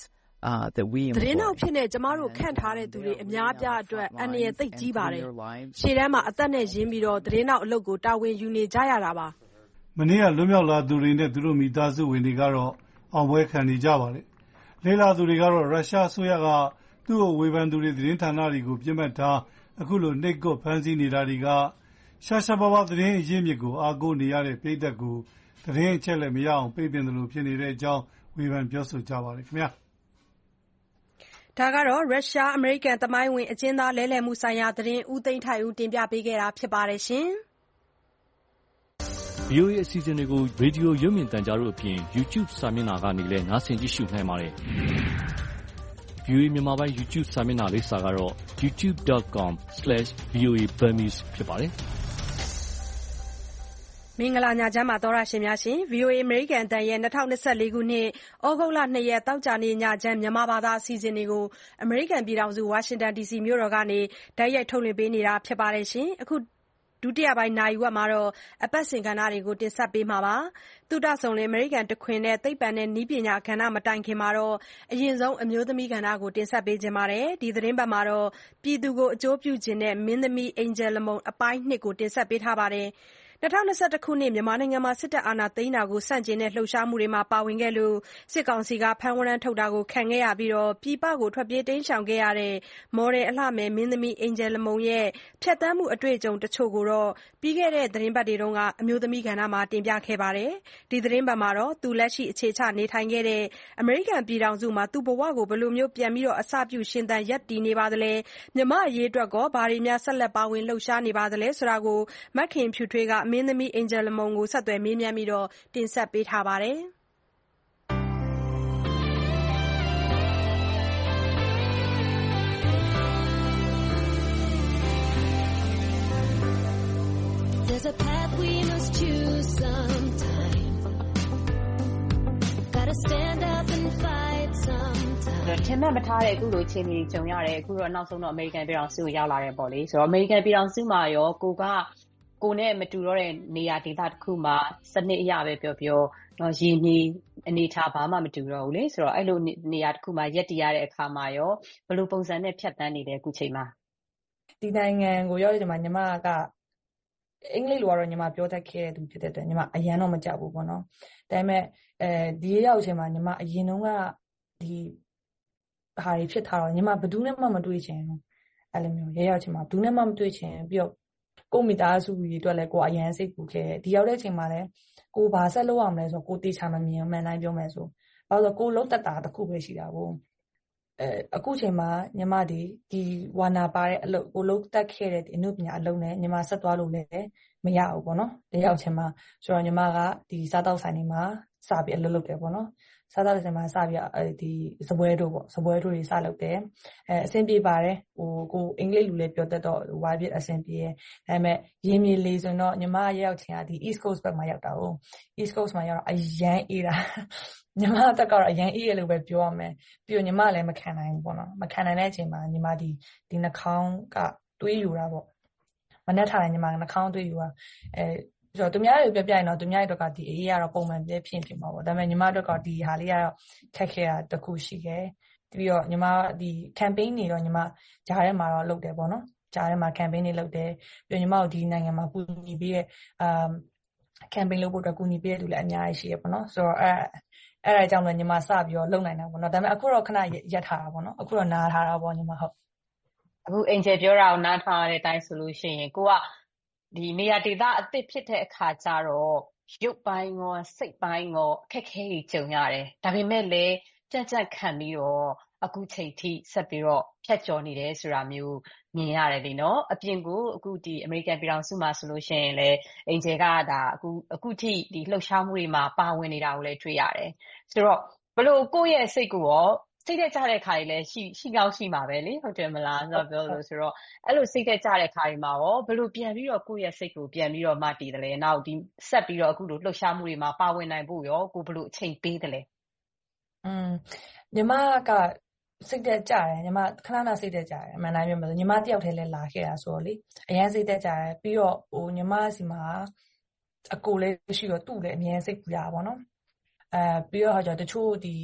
uh, that we employ. သတင်းနောက်ဖြစ်နေကျမတို့ခန့်ထားတဲ့သူတွေအများအပြားအတွက်အန္တရာယ်သိပ်ကြီးပါတယ်။ရှေ့တန်းမှာအသက်နဲ့ရင်းပြီးတော့သတင်းနောက်အလုပ်ကိုတာဝန်ယူနေကြရတာပါ။မနေ့ကလွတ်မြောက်လာသူတွေနဲ့သူတို့မိသားစုဝင်တွေကတော့အောင်ပွဲခံနေကြပါတယ်။လေလာသူတွေကတော့ရုရှားအစိုးရကသူ့ကိုဝေဖန်သူတွေသတင်းဌာနတွေကိုပြစ်မှတ်ထားအခုလိုနှိပ်ကွပ်ဖမ်းဆီးနေတာတွေကရှာရှာပါပါသတင်းအရင်းမြစ်ကိုအားကိုးနေရတဲ့ပြည်သက်ကိုသတင်းအချက်လက်မရအောင်ပိတ်ပင်တယ်လို့ဖြစ်နေတဲ့အကြောင်းဝေဖန်ပြောဆိုကြပါတယ်ခင်ဗျာဒါကတော့ရုရှားအမေရိကန်သမိုင်းဝင်အကျဉ်းသားလဲလှယ်မှုဆိုင်ရာသတင်းဦးသိန်းထိုက်ဦးတင်ပြပေးခဲ့တာဖြစ်ပါတယ်ရှင်။ဗီအိုအေ အစီအစဉ်တွေကိုရေဒီယိုရုပ်မြင်သံကြားတို့အပြင် YouTube စာမျက်နှာကနေလည်းနားဆင်ကြည့်ရှုနိုင်ပါတယ်။ ဗီအိုအေမြန်မာပိုင်း YouTube စာမျက်နှာလိပ်စာကတော့ ยูทูบ ดอท คอม สแลช วี โอ เอ Burmese ဖြစ်ပါတယ်။မင်္ဂလာညချမ်းပါသောရရှင်များရှင် ဗီအိုအေ အမေရိကန်အသံရဲ့၂၀၂၄ခုနှစ်ဩဂုတ်လ၂ရက်တောက်ကြနေ့ညချမ်းမြန်မာဘာသာအစီအစဉ်တွေကိုအမေရိကန်ပြည်ထောင်စုဝါရှင်တန်ဒီစီမြို့တော်ကနေတိုက်ရိုက်ထုတ်လွှင့်ပေးနေတာဖြစ်ပါတယ်ရှင်အခုဒုတိယပိုင်းနာရီဝက်မှာတော့အပတ်စဉ်ကဏ္ဍတွေကိုတင်ဆက်ပေးမှာပါ။သုတဆုံလင်အမေရိကန်တခွင်နဲ့သိပ္ပံနဲ့နည်းပညာကဏ္ဍမတိုင်ခင်မှာတော့အရင်ဆုံးအမျိုးသမီးကဏ္ဍကိုတင်ဆက်ပေးခြင်းပါတယ်။ဒီသတင်းပတ်မှာတော့ပြည်သူကိုအကျိုးပြုခြင်းနဲ့မင်းသမီးအင်ဂျယ်လမုန်အပိုင်းနှစ်ကိုတင်ဆက်ပေးထားပါတယ်။၂၀၂၁ခုနှစ်မြန်မာနိုင်ငံမှာစစ်တပ်အာဏာသိမ်းတာကိုဆန့်ကျင်တဲ့လှုပ်ရှားမှုတွေမှာပါဝင်ခဲ့လို့စစ်ကောင်စီကဖမ်းဝရမ်းထုတ်တာကိုခံခဲ့ရပြီးပြည်ပကိုထွက်ပြေးတိမ်းရှောင်ခဲ့ရတဲ့မော်ဒယ်အလှမယ်မင်းသမီးအင်ဂျယ်လမုန်ရဲ့ဖြတ်သန်းမှုအတွေ့အကြုံတချို့ကိုတော့ပြီးခဲ့တဲ့သတင်းပတ်တွေတုန်းကအမျိုးသမီးကဏ္ဍမှာတင်ပြခဲ့ပါတယ်။ဒီသတင်းပတ်မှာတော့သူလက်ရှိအခြေချနေထိုင်ခဲ့တဲ့အမေရိကန်ပြည်ထောင်စုမှာသူ့ဘဝကိုဘယ်လိုမျိုးပြန်ပြီးအစပြုရှင်သန်ရပ်တည်နေပါသလဲ။မြမအရေးအတွက်ကောဘာတွေများဆက်လက်ပါဝင်လှုပ်ရှားနေပါသလဲဆိုတာကိုမခင်ဖြူထွေးကမင်းသမီးအင်ဂျယ်လမုန်ကိုဆက်သွယ်မေးမြန်းပြီးတင်ဆက်ပေးထားပါတယ်။ There's a path we must choose sometime. Gotta stand up and fight sometime. ထင်မှတ်မထားတဲ့အခုလိုချင်းကြီးကြုံရတယ်အခုတော့နောက်ဆုံးတော့အမေရိကန်ပြည်ထောင်စုကိုရောက်လာတယ်ပေါ့လေဆိုတော့အမေရိကန်ပြည်ထောင်စုမှာရောကိုကကိုနဲ့မတူတော့တဲ့နေရာဒေသတစ်ခုမှာစနစ်အရပဲပြောပြောတော့ရင်းနှီးအနေထားဘာမှမတူတော့ဘူးလေဆိုတော့အဲ့လိုနေရာတစ်ခုမှာရက်တည်ရတဲ့အခါမှာရောဘယ်လိုပုံစံနဲ့ဖြတ်တန်းနေလဲအခုချိန်မှာဒီနိုင်ငံကိုရောက်တဲ့ချိန်မှာညီမကအင်္ဂလိပ်လိုကတော့ညီမပြောတတ်ခဲ့တဲ့သူဖြစ်တဲ့အတွက်ညီမအရန်တော့မကြောက်ဘူးပေါ့နော်ဒါပေမဲ့အဲဒီရောက်ချိန်မှာညီမအရင်တုန်းကဒီဟာတွေဖြစ်ထားတော့ညီမဘယ်သူနဲ့မှမတွေ့ချင်ဘူးအဲ့လိုမျိုးရရောက်ချိန်မှာဘယ်သူနဲ့မှမတွေ့ချင်ပြီးတော့ကိုမိသားစုကြီးအတွက်လည်းကိုအရန်စိတ်ပူခဲ့တယ်ဒီရောက်တဲ့ချိန်မှာလည်းကိုဘာဆက်လုပ်ရမလဲဆိုတော့ကိုတေချာမမြင်မှန်တိုင်းပြောမယ်ဆိုဘာလို့ကိုလုံးတက်တာတစ်ခုပဲရှိတာကိုအဲအခုချိန်မှာညီမဒီဒီဝါနာပါတဲ့အလုပ်ကိုလုံးတက်ခဲ့တဲ့အနုပညာအလုပ်နဲ့ညီမဆက်သွားလို့လည်းမရဘူးပေါ့နော်ဒီရောက်ချိန်မှာဆိုတော့ညီမကဒီစားတောက်ဆိုင်တွေမှာစပြီးအလုပ်လုပ်တယ်ပေါ့နော်စားတောက်ဆိုင်မှာစပြီးဒီစပွဲတို့ပေါ့စပွဲတို့တွေစလုပ်တယ်အဲအဆင်ပြေပါတယ်ဟိုကိုအင်္ဂလိပ်လူလည်းပြောတတ်တော့ဝါပြည့်အဆင်ပြေတယ်ဒါပေမဲ့ရင်းမြေလေးဆိုတော့ညီမရောက်ချင်တာဒီ East Coast ဘက်မှာရောက်တာဟုတ် East Coast မှာရောက်တော့အရန်အေးတာညီမတက်ကတော့အရန်အေးရလို့ပဲပြောရမယ်ပြီးတော့ညီမလည်းမခံနိုင်ဘူးပေါ့နော်မခံနိုင်တဲ့အချိန်မှာညီမဒီဒီနှာခေါင်းကတွေးယူတာပေါ့မနဲ့ထားတယ်ညီမနှာခေါင်းတွေးယူတာအဲဆိုတော့သူများတွေပြပြရင်တော့သူများတွေတော့ဒီအေးရတော့ပုံမှန်ပြဖြစ်ဖြစ်မှာပေါ့ဒါပေမဲ့ညီမတို့ကဒီဟာလေးကတော့ခက်ခဲတာတခုရှိခဲ့ပြီးတော့ညီမဒီ campaign တွေတော့ညီမဂျားထဲမှာတော့လုပ်တယ်ပေါ့နော်ဂျားထဲမှာ campaign တွေလုပ်တယ်ပြီးတော့ညီမတို့ဒီနိုင်ငံမှာကူညီပေးရဲ့အမ် campaign လုပ်ဖို့အတွက်ကူညီပေးတဲ့သူလည်းအများကြီးရှိရပေါ့နော်ဆိုတော့အဲအဲ့ဒါကြောင့်လည်းညီမစပြီးတော့လုပ်နိုင်တာပေါ့နော်ဒါပေမဲ့အခုတော့ခဏရက်ထားတာပေါ့နော်အခုတော့နားထားတာပေါ့ညီမဟုတ်အခုအင်ဂျယ်ပြောတာကိုနားထောင်ရတဲ့အတိုင်းဆိုလို့ရှိရင်ကိုကဒီနေရာဒေသအသစ်ဖြစ်တဲ့အခါကျတော့ရုပ်ပိုင်းရောစိတ်ပိုင်းရောအခက်ခဲကြီးကြုံရတယ်ဒါပေမဲ့လည်းကြက်ကြက်ခံပြီးတော့အခုချိန်ထိဆက်ပြီးတော့ဖြတ်ကျော်နေတယ်ဆိုတာမျိုးမြင်ရတယ်လေနော်အပြင်ကိုအခုဒီအမေရိကန်ပြည်ထောင်စုမှာဆိုလို့ရှိရင်လည်းအင်ဂျယ်ကဒါအခုအခုထိဒီလှုပ်ရှားမှုတွေမှာပါဝင်နေတာကိုလည်းတွေ့ရတယ်ဆိုတော့ဘလို့ကိုယ့်ရဲ့စိတ်ကိုရောစိတ်သက်ကြတဲ့ခါတွေလည်းရှိရှိကောင်းရှိမှာပဲလေဟုတ်တယ်မလားဆိုတော့ပြောလို့ဆိုတော့အဲ့လိုစိတ်သက်ကြတဲ့ခါတွေမှာရောဘလို့ပြန်ပြီးတော့ကိုယ့်ရဲ့စိတ်ကိုပြန်ပြီးတော့မတည်တယ်လေနောက်ဒီဆက်ပြီးတော့အခုလိုလှုပ်ရှားမှုတွေမှာပါဝင်နိုင်ဖို့ရောကိုဘလို့အချိန်ပေးတယ်လေอืมညီမကစိတ်သက်ကြတယ်ညီမခဏခဏစိတ်သက်ကြတယ်အမှန်တိုင်းပြောမယ်ဆိုညီမတယောက်တည်းလည်းလာခဲ့တာဆိုတော့လေအရင်စိတ်သက်ကြတယ်ပြီးတော့ဟိုညီမစီမှာအကိုလည်းရှိတော့သူ့လည်းအမြဲစိတ်ပူရပါဘောနော်အဲပြီးတော့ဟာကျတချို့ဒီ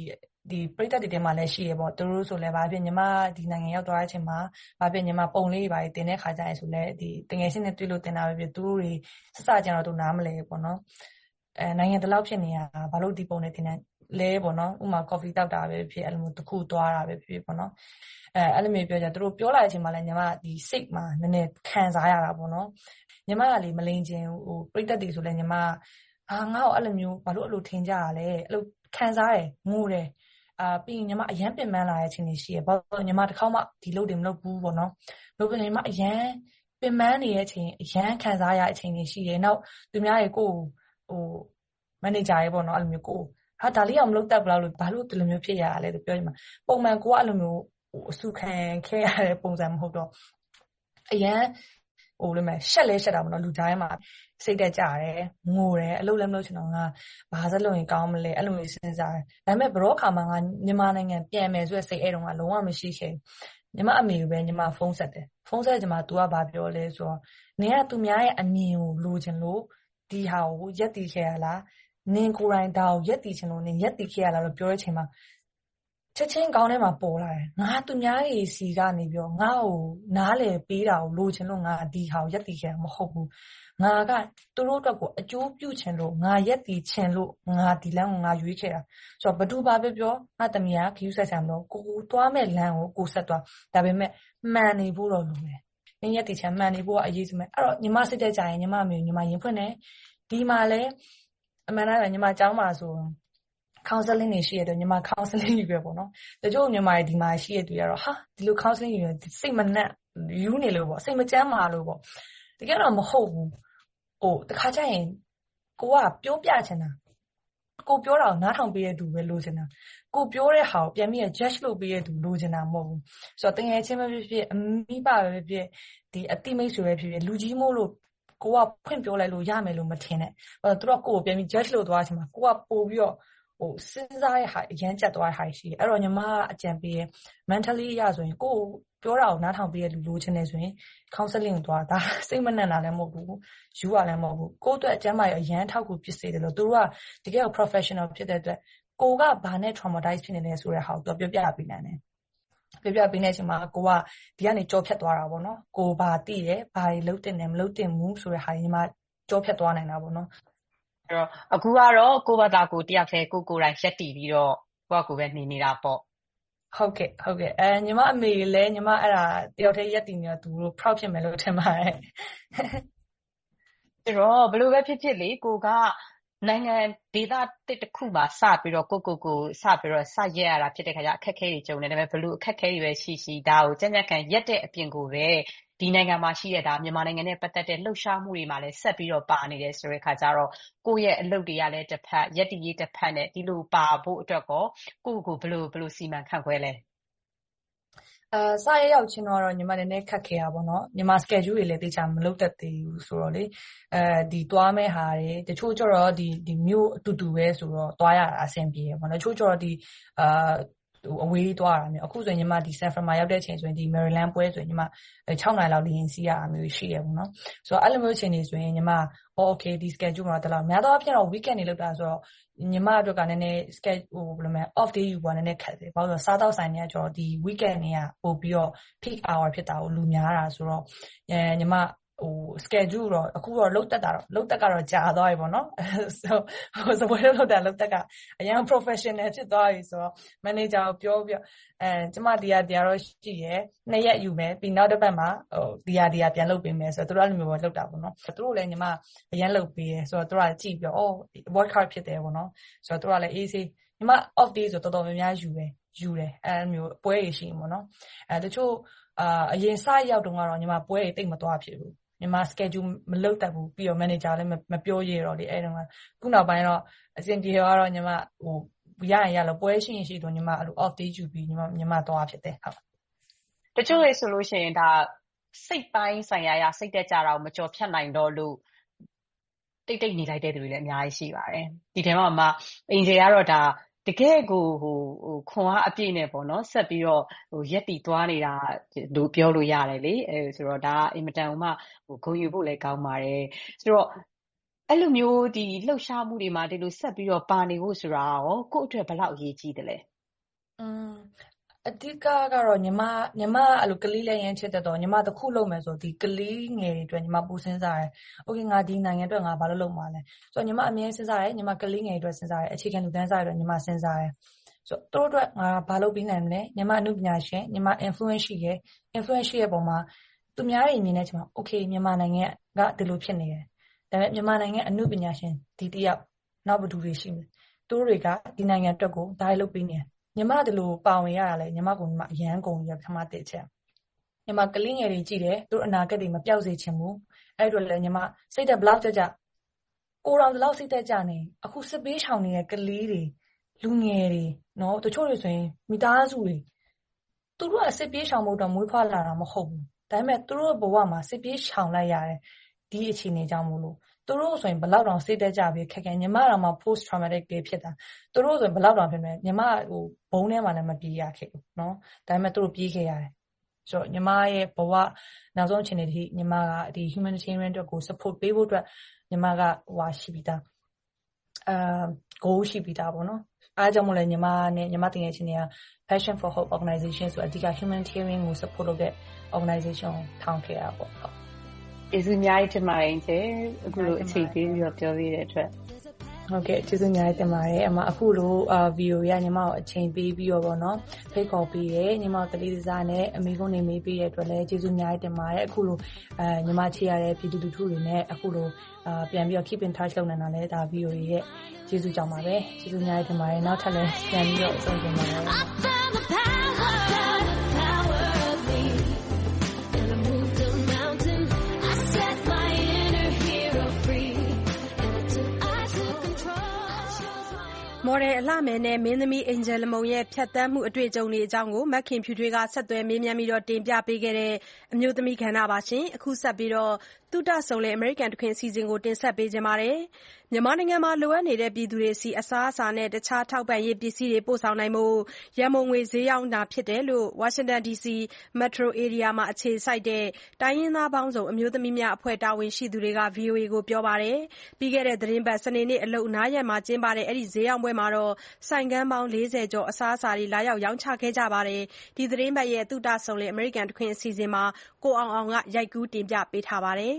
ဒီပရိသတ်တွေထဲမှာလည်းရှိရပေါ့သူတို့ဆိုလည်းဘာဖြစ်ညီမဒီနိုင်ငံရောက်သွားတဲ့အချိန်မှာဘာဖြစ်ညီမပုံလေးတွေပါတင်တဲ့ခါကျရင်ဆိုလည်းဒီတငယ်ချင်းတွေတွေ့လို့တင်တာပဲဖြစ်သူတို့တွေစစကြတော့သူနားမလဲပေါ့နော်အဲနိုင်ငံတလောက်ဖြစ်နေတာဘာလို့ဒီပုံနဲ့တင်တဲ့လဲပေါ့နော်ဥမာ coffee တောက်တာပဲဖြစ်အဲ့လိုမျိုးတစ်ခုသွားတာပဲဖြစ်ပေါ့နော်အဲအဲ့လိုမျိုးပြောကြသူတို့ပြောလာတဲ့အချိန်မှာလည်းညီမဒီစိတ်မှာနည်းနည်းခံစားရတာပေါ့နော်ညီမကလေမလိန်ချင်းဟိုပရိသတ်တွေဆိုလည်းညီမအာငါ့ကိုအဲ့လိုမျိုးဘာလို့အဲ့လိုထင်ကြရလဲအဲ့လိုခံစားတယ်ငိုတယ်အာပြီးရင်ညီမအရန်ပင်ပန်းလာတဲ့အချိန်တွေရှိရဘာလို့ညီမတစ်ခေါက်မှဒီလုပ်တယ်မလုပ်ဘူးပေါ့နော်လုပ်ပြီးညီမအရန်ပင်ပန်းနေတဲ့အချိန်အရန်ခံစားရတဲ့အချိန်တွေရှိတယ်နောက်သူများတွေကိုဟိုမန်နေဂျာရေပေါ့နော်အဲ့လိုမျိုးကိုဟာဒါလေးအောင်မလုပ်တတ်ဘူးလားလို့ဘာလို့ဒီလိုမျိုးဖြစ်ရလဲလို့ပြောရင်ပုံမှန်ကိုကအဲ့လိုမျိုးဟိုအဆုခံခဲ့ရတဲ့ပုံစံမဟုတ်တော့အရန်ဟိုလည်းမရှက်လဲရှက်တာပေါ့နော်လူတိုင်းမှာစိတ်တက်ကြတယ်ငိုတယ်အလုပ်လည်းမလုပ်ချင်တော့ငါဘာစလုပ်ရင်ကောင်းမလဲအဲ့လိုမျိုးစဉ်းစားတယ်ဒါပေမဲ့ဘရောခါမှာငါမြန်မာနိုင်ငံပြန်မယ်ဆိုတဲ့စိတ်အဲ့တုန်းကလုံးဝမရှိခဲ့ညီမအမေကိုပဲညီမဖုန်းဆက်တယ်ဖုန်းဆက်ကြမှာ तू ကဘာပြောလဲဆိုတော့နင်ကသူများရဲ့အမြင်ကိုလိုချင်လို့ဒီဟာကိုရက်တီခဲ့ရလားနင်ကိုယ်တိုင်ဒါကိုရက်တီချင်လို့နင်ရက်တီခဲ့ရလားလို့ပြောတဲ့အချိန်မှာချက်ချင်းကောင်းထဲမှာပေါ်လာတယ်ငါသူများရဲ့စီကနေပြောငါ့ကိုနားလေပေးတာကိုလိုချင်လို့ငါဒီဟာကိုရက်တီခဲ့တာမဟုတ်ဘူးငါကသူတို့အတွက်ကိုအကျိုးပြုချင်လို့ငါရက်တီချင်လို့ငါဒီလမ်းကိုငါရွေးခဲ့တာဆိုတော့ဘသူဘာပဲပြောငါတမီးကခယူးဆက်ဆံမလို့ကိုကိုသွားမဲ့လမ်းကိုကိုဆက်သွားဒါပေမဲ့မှန်နေဖို့တော့လိုတယ်နင်ရက်တီချင်မှန်နေဖို့ကအရေးကြီးမယ်အဲ့တော့ညီမစိတ်တက်ကြရင်ညီမမျိုးညီမရင်ဖွင့်နေဒီမှာလဲအမှန်တရားညီမကျောင်းမှာဆိုcounseling တွေရှိရတော့ညီမ counseling ယူရပေါ့နော်တချို့ညီမတွေဒီမှာရှိရတူရတော့ဟာဒီလို counseling ယူရစိတ်မနှက်ယူနေလို့ပေါ့စိတ်မကြမ်းမာလို့ပေါ့တကယ်တော့မဟုတ်ဘူးဟိုတခါကျရင်ကိုကပြောပြချင်တာကိုပြောတာကိုနားထောင်ပေးရတူပဲလိုချင်တာကိုပြောတဲ့ဟာကိုပြန်ပြီး judge လုပ်ပေးရတူလိုချင်တာမဟုတ်ဘူးဆိုတော့တကယ်ချင်းပဲဖြစ်ဖြစ်အမိဘပဲဖြစ်ဒီအတိမိတ်ဆွေပဲဖြစ်ဖြစ်လူကြီးမို့လို့ကိုကဖွင့်ပြောလိုက်လို့ရမယ်လို့မထင်နဲ့အဲ့တော့သူတို့ကိုကိုပြန်ပြီး judge လုပ်သွားချင်မှာကိုကပို့ပြီးတော့ဟိုစဉ်းစားရဟာအရန်ကြက်သွားတဲ့ဟာရှိတယ်အဲ့တော့ညီမအကြံပေးရ mentally ရဆိုရင်ကိုပြောတာကိုနားထောင်ပေးရလူလိုချင်နေဆိုရင် counseling ကိုသွားတာစိတ်မနှံ့တာလည်းမဟုတ်ဘူးယူရလည်းမဟုတ်ဘူးကိုအတွက်အကျမ်းမာရအရန်ထောက်ကူဖြစ်စေတယ်လို့သူတို့ကတကယ် professional ဖြစ်တဲ့အတွက်ကိုကဘာနဲ့ traumatize ဖြစ်နေလဲဆိုတဲ့ဟာကိုပြောပြပေးနိုင်တယ်ပြပြပေးနေချိန်မှာကိုကဒီကနေကြောဖြတ်သွားတာပေါ့နော်ကိုဘာသိတယ်ဘာတွေလုံးတင်တယ်မလုံးတင်ဘူးဆိုတဲ့ဟာညီမကြောဖြတ်သွားနိုင်တာပေါ့နော်အဲ့တော့အခုကတော့ကိုယ့်ဘာသာကိုတယောက်တည်းကိုကိုယ်တိုင်ရက်တည်ပြီးတော့ကိုယ့်ကိုယ်ပဲနေနေတာပေါ့ဟုတ်ကဲ့ဟုတ်ကဲ့အဲညီမအမေလည်းညီမအဲ့ဒါတယောက်တည်းရက်တည်နေတာသူတို့ proud ဖြစ်မယ်လို့ထင်ပါတယ်အဲ့တော့ဘယ်လိုပဲဖြစ်ဖြစ်လေကိုကနိုင်ငံဒေသတစ်တစ်ခုမှာစပြီးတော့ကိုကိုကိုစပြီးတော့စရက်ရတာဖြစ်တဲ့ခါကျအခက်အခဲတွေကြုံနေတယ်ဒါပေမဲ့ဘယ်လိုအခက်အခဲတွေပဲရှိရှိဒါကိုကြံ့ကြံ့ခံရက်တဲ့အပြင်ကိုပဲဒီနိုင်ငံမှာရှိတဲ့ဒါမြန်မာနိုင်ငံနဲ့ပတ်သက်တဲ့လှုပ်ရှားမှုတွေမှာလည်းဆက်ပြီးတော့ပါနေတယ်ဆိုတဲ့ခါကျတော့ကိုယ့်ရဲ့အလုပ်တွေကလည်းတစ်ဖက်ရက်တည်ရေးတစ်ဖက်နဲ့ဒီလိုပါဖို့အတွက်ကောကိုယ့်ကိုဘယ်လိုဘယ်လိုစီမံခန့်ခွဲလဲအဲစရရောက်ချင်းတော့ညီမနည်းနည်းခက်ခဲတာပေါ့နော်ညီမ schedule တွေလည်းတိကျမလုပ်တတ်သေးဘူးဆိုတော့လေအဲဒီသွားမဲ့ဟာတွေတချို့ကျတော့ဒီဒီမျိုးအတူတူပဲဆိုတော့သွားရတာအဆင်ပြေပေါ့နော်တချို့ကျတော့ဒီအာဟိုအဝေးသွားတာမျိုးအခုဆိုရင်ညီမဒီ San Fran မှာရောက်တဲ့အချိန်ဆိုရင်ဒီ Maryland ပွဲဆိုရင်ညီမ၆နာရီလောက်လေရင်စီးရတာမျိုးရှိရပေါ့နော်ဆိုတော့အဲ့လိုမျိုးအချိန်တွေဆိုရင်ညီမ okay ဒီ schedule မှာတော့များသောအားဖြင့်တော့ weekend တွေလောက်တာဆိုတော့ညီမအတွက်ကနည်းနည်း schedule ဟိုဘယ်လိုလဲ off day ယူပါနည်းနည်းခက်တယ်ဘာလို့လဲစားတော့ဆိုင်တွေကကျတော့ဒီ weekend တွေကပို့ပြီးတော့ peak hour ဖြစ်တာကိုလူများတာဆိုတော့အဲညီမဟို schedule တော့အခုတော့လုတ်တက်တာတော့လုတ်တက်ကတော့ကြာသွားပြီပေါ့နော်ဆိုဟိုစပွဲလုတ်တာလုတ်တက်ကအရင် professional ဖြစ်သွားပြီဆိုတော့ manager ကိုပြောပြအဲကျမဒီဟာဒီဟာတော့ရှိရယ်နှစ်ရက်ယူမယ်ပြီးနောက်တစ်ပတ်မှာဟိုဒီဟာဒီဟာပြန်လုတ်ပေးမယ်ဆိုတော့သူတို့အဲ့လိုမျိုးပဲလုတ်တာပေါ့နော်သူတို့လည်းညီမအရင်လုတ်ပေးရယ်ဆိုတော့သူတို့ကကြည့်ပြီးအော် work hard ဖြစ်တယ်ပေါ့နော်ဆိုတော့သူတို့ကလည်းအေးစေးညီမ off day ဆိုတော်တော်များများယူတယ်ယူတယ်အဲမျိုးပွဲရရှိပေါ့နော်အဲတချို့အာအရင်စရောက်တုန်းကတော့ညီမပွဲတွေတိတ်မသွားဖြစ်ဘူးညီမ schedule မလုပ်တတ်ဘူးပြီးတော့ manager လည်းမပြောရတော့လေအဲ့တုန်းကခုနောက်ပိုင်းတော့အစဉ်ပြေတော့ညီမဟိုရရင်ရလို့ပွဲရှိရင်ရှိတော့ညီမအဲ့လို off day ယူပြီးညီမညီမသွားဖြစ်တယ်ဟုတ်တချို့လေဆိုလို့ရှိရင်ဒါစိတ်ပိုင်းဆိုင်ရာရစိတ်တက်ကြတာကိုမကြော်ဖြတ်နိုင်တော့လို့တိတ်တိတ်နေလိုက်တဲ့သူတွေလည်းအများကြီးရှိပါတယ်ဒီထဲမှာမှအင်ဂျီကတော့ဒါတကယ်ကိုဟိုဟိုခွန်အားအပြည့်နဲ့ပေါ့နော်ဆက်ပြီးတော့ဟိုရက်တီသွားနေတာလို့ပြောလို့ရတယ်လေအဲဆိုတော့ဒါအင်မတန်မှဟိုဂုဏ်ယူဖို့လည်းကောင်းပါတယ်ဆိုတော့အဲ့လိုမျိုးဒီလှုပ်ရှားမှုတွေမှာဒီလိုဆက်ပြီးတော့ပါနေဖို့ဆိုတာရောကိုယ့်အတွက်ဘယ်လောက်အရေးကြီးတယ်လဲอืมအဓိကကတော့ညီမညီမအဲ့လိုကလေးလေးရင်းချစ်တဲ့တော့ညီမတစ်ခုလုပ်မယ်ဆိုဒီကလေးငယ်တွေအတွက်ညီမပူစဉ်းစားတယ်။ Okay ငါဒီနိုင်ငံအတွက်ငါဘာလို့လုပ်မှာလဲ။ဆိုတော့ညီမအမြဲစဉ်းစားတယ်ညီမကလေးငယ်တွေအတွက်စဉ်းစားတယ်အခြေခံလူတန်းစားတွေအတွက်ညီမစဉ်းစားတယ်။ဆိုတော့တို့အတွက်ငါဘာလုပ်ပြီးနိုင်မလဲညီမအမှုပညာရှင်ညီမ influence ရှိရဲ့ influence ရှိရဲ့ပုံမှာသူများတွေအနေနဲ့ကျွန်မ Okay မြန်မာနိုင်ငံကဒီလိုဖြစ်နေတယ်။ဒါပေမဲ့မြန်မာနိုင်ငံအမှုပညာရှင်ဒီတယောက်နောက်ဘယ်သူတွေရှိမလဲ။တို့တွေကဒီနိုင်ငံအတွက်ကိုဒါလုပ်ပြီးနေတယ်ညီမဒီလိုပါဝင်ရတာလေညီမကညီမအရန်ကုန်ရပထမတစ်ချက်ညီမကလေးငယ်တွေကြည့်တယ်သူတို့အနာဂတ်တွေမပြောက်စေချင်ဘူးအဲ့တို့လည်းညီမစိတ်သက်ဘလောက်ကြကြကိုတော်ဒီလောက်စိတ်သက်ကြနေအခုစစ်ပေးချောင်နေတဲ့ကလေးတွေလူငယ်တွေနော်တချို့တွေဆိုရင်မိသားစုတွေသူတို့ကစစ်ပေးချောင်ဖို့တော့မွေးဖွားလာတာမဟုတ်ဘူးဒါပေမဲ့သူတို့ဘဝမှာစစ်ပေးချောင်လိုက်ရတယ်ဒီအခြေအနေကြောင့်မို့လို့သူတို့ဆိုရင်ဘလောက်တောင်စိတ်သက်ကြပြီးခက်ခဲညီမတော်မှာ post traumatic တွေဖြစ်တာသူတို့ဆိုရင်ဘလောက်တောင်ဖြစ်နေညီမဟိုဘုံထဲမှာလည်းမပြေးရခဲ့ဘူးเนาะဒါပေမဲ့သူတို့ပြေးခဲ့ရတယ်ဆိုတော့ညီမရဲ့ဘဝနောက်ဆုံးအခြေအနေဒီညီမကဒီ humanitarian အတွက်ကို support ပေးဖို့အတွက်ညီမကဟိုရှိပြီးသားအာ goal ရှိပြီးသားပေါ့နော်အားကြောင့်မို့လဲညီမနဲ့ညီမတင်ငယ်ချင်းတွေက Passion for Hope organization ဆိုအဓိက humanitarian ကို support လုပ်တဲ့ organization ကိုထောင်ခဲ့ရပေါ့ကျေးဇူးအများကြီးတင်ပါတယ်ကျအခုလိုအချိန်ပေးပြီးတော့ပြောပေးတဲ့အတွက်ဟုတ်ကဲ့ကျေးဇူးအများကြီးတင်ပါတယ်အမအခုလိုအာဗီဒီယိုရညီမကိုအချိန်ပေးပြီးတော့ဗောနော်ဖိတ်ခေါ်ပေးရဲညီမကလေးစားနဲ့အမေကုန်းနေမေးပေးတဲ့အတွက်လည်းကျေးဇူးအများကြီးတင်ပါတယ်အခုလိုအဲညီမချေရတဲ့ပြည်သူလူထုတွေနဲ့အခုလိုအာပြန်ပြီးတော့ keep in touch လုပ်နေတာလည်းဒါဗီဒီယိုရဲ့ကျေးဇူးကြောင့်ပါပဲကျေးဇူးအများကြီးတင်ပါတယ်နောက်ထပ်လည်းပြန်ပြီးတော့အဆုံးတင်ပါတယ်မော်ဒယ်အလှမယ်နဲ့မင်းသမီးအင်ဂျယ်လမုံရဲ့ဖြတ်သန်းမှုအတွေ့အကြုံတွေအကြောင်းကိုမခင်ဖြူထွေးကဆက်သွယ်မေးမြန်းပြီးတင်ပြပေးခဲ့တဲ့အမျိုးသမီးကဏ္ဍပါရှင်အခုဆက်ပြီးတော့တုဒဆုံလေအမေရိကန်တခွင်အစီအစဉ်ကိုတင်ဆက်ပေးခြင်းပါတယ်မြန်မာနိုင်ငံမှာလိုအပ်နေတဲ့ပြည်သူတွေစီအစားအစာနဲ့တခြားထောက်ပံ့ရေးပစ္စည်းတွေပို့ဆောင်နိုင်မှုရန်ပုံငွေဈေးရောက်တာဖြစ်တယ်လို့ဝါရှင်တန် ဒီ စီ Metro Area မှာအခြေစိုက်တဲ့တိုင်းရင်းသားပေါင်းစုံအမျိုးသမီးများအဖွဲ့တာဝန်ရှိသူတွေက ဗွီအိုအေ ကိုပြောပါတယ်ပြီးခဲ့တဲ့သတင်းပတ်စနေနေ့အလုပ်နားရက်မှာကျင်းပတဲ့အဲ့ဒီဈေးရောက်ပွဲမှာတော့ဆိုင်ကန်းပေါင်းလေးဆယ်ကျော်အစားအစာတွေလာရောက်ရောင်းချခဲ့ကြပါတယ်ဒီသတင်းပတ်ရဲ့တုဒဆုံလေအမေရိကန်တခွင်အစီအစဉ်မှာကိုအောင်အောင်ကရိုက်ကူးတင်ပြပေးထားပါတယ်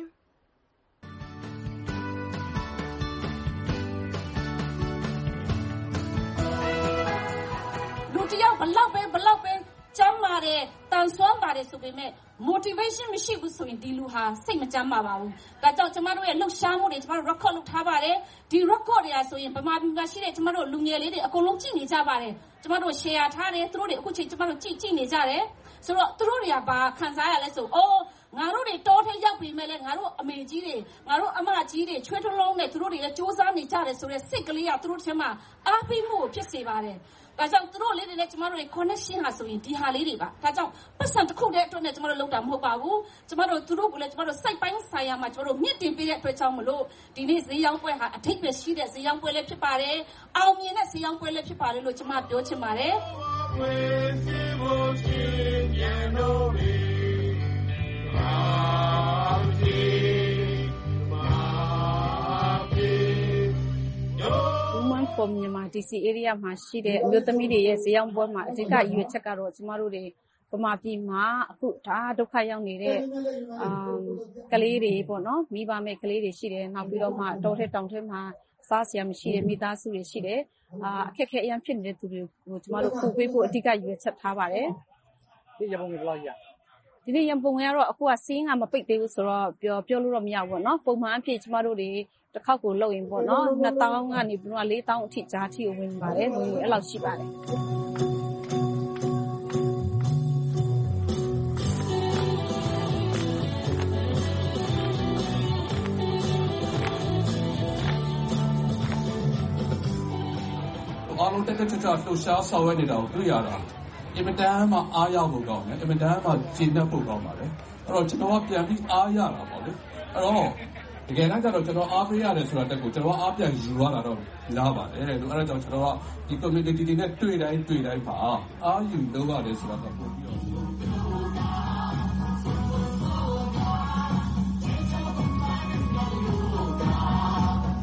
တယောက်ဘလောက်ပဲဘလောက်ပဲကျမ်းပါတယ်တန်ဆွမ်းပါတယ်ဆိုပေမဲ့ motivation မရှိဘူးဆိုရင်ဒီလူဟာစိတ်မကျမ်းပါပါဘူး။ဒါကြောင့်ကျမတို့ရဲ့လှုပ်ရှားမှုတွေကျမတို့ record လုပ်ထားပါတယ်။ဒီ record တွေကဆိုရင်ဗမာပြည်မှာရှိတဲ့ကျမတို့လူငယ်လေးတွေအကုန်လုံးကြည့်နေကြပါတယ်။ကျမတို့ share ထားတယ်သူတို့တွေအခုချိန်ကျမတို့ကြည့်ကြည့်နေကြတယ်။ဆိုတော့သူတို့တွေကဘာခံစားရလဲဆိုအိုးငါတို့တွေတောထဲရောက်ပြီးမဲ့လဲငါတို့အမေကြီးတွေငါတို့အမကြီးတွေချွေးထွန်းလုံးနဲ့သူတို့တွေလည်းစူးစမ်းနေကြတယ်ဆိုတဲ့စိတ်ကလေးကသူတို့ထဲမှာအားပေးမှုကိုဖြစ်စေပါတယ်။ဒါကြောင့်သူတို့လေးတွေနဲ့ကျမတို့တွေ connection ဟာဆိုရင်ဒီဟာလေးတွေပါဒါကြောင့်ပတ်စံတစ်ခုတည်းအတွက်နဲ့ကျမတို့လုပ်တာမဟုတ်ပါဘူးကျမတို့သူတို့ကလည်းကျမတို့စိုက်ပိုင်းဆိုင်ရာမှာကျမတို့မြင့်တင်ပေးတဲ့အတွက်ကြောင့်မလို့ဒီနေ့ဈေးရောင်းပွဲဟာအထိပ်ပဲရှိတဲ့ဈေးရောင်းပွဲလေးဖြစ်ပါတယ်အောင်မြင်တဲ့ဈေးရောင်းပွဲလေးဖြစ်ပါတယ်လို့ကျမပြောချင်ပါတယ် for Myanmar ဒီ စီ area မှာရှိတဲ့အမျိုးသမီးတွေရဲ့ဈေးရောင်းပွဲမှာအဓိကရည်ရွယ်ချက်ကတော့ကျမတို့တွေဗမာပြည်မှာအခုဒါဒုက္ခရောက်နေတဲ့အာကလေးတွေပေါ့နော်မိဘမဲ့ကလေးတွေရှိတယ်နောက်ပြီးတော့မှတောထဲတောင်ထဲမှာစားစရာမရှိတဲ့မိသားစုတွေရှိတယ်အာအခက်အခဲအများဖြစ်နေတဲ့သူတွေကိုကျမတို့ပို့ပေးဖို့အဓိကရည်ရွယ်ချက်ထားပါတယ်ဒီရပုံငွေဘယ်လောက်ရဒီနေ့ရပုံငွေကတော့အခုကစီးငါမပိတ်သေးဘူးဆိုတော့ပြောပြောလို့တော့မရဘူးပေါ့နော်ပုံမှန်အဖြစ်ကျမတို့တွေတစ်ခေါက်ကိုလုပ်ရင်ပေါ့နော်နှစ်သောင်းကနေပြီးတော့လေးသောင်းအထိကြားထိဝင်ပါတယ်ဝင်ဝင်အဲ့လောက်ရှိပါတယ်အားလုံးတက်တက်ကြွကြွလှူရှားဆောင်ရွက်နေတာကိုတွေ့ရတာအင်မတန်မှအားရဖို့ကောင်းတယ်အင်မတန်မှကျေနပ်ဖို့ကောင်းပါတယ်အဲ့တော့ကျွန်တော်ကပြန်ပြီးအားရတာပေါ့လေအဲ့တော့တကယ်တော့ကျွန်တော်အားပေးရတယ်ဆိုတာတက်ကိုကျွန်တော်အားပြန်ယူရတာတော့လားပါတယ်လို့အဲ့ဒါကြောင့်ကျွန်တော်ကဒီ community တွေနဲ့တွေ့တိုင်းတွေ့တိုင်းပါအားယူလုပ်ရတယ်ဆိုတာတော့ပို့ပြီး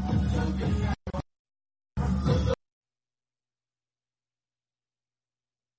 တော့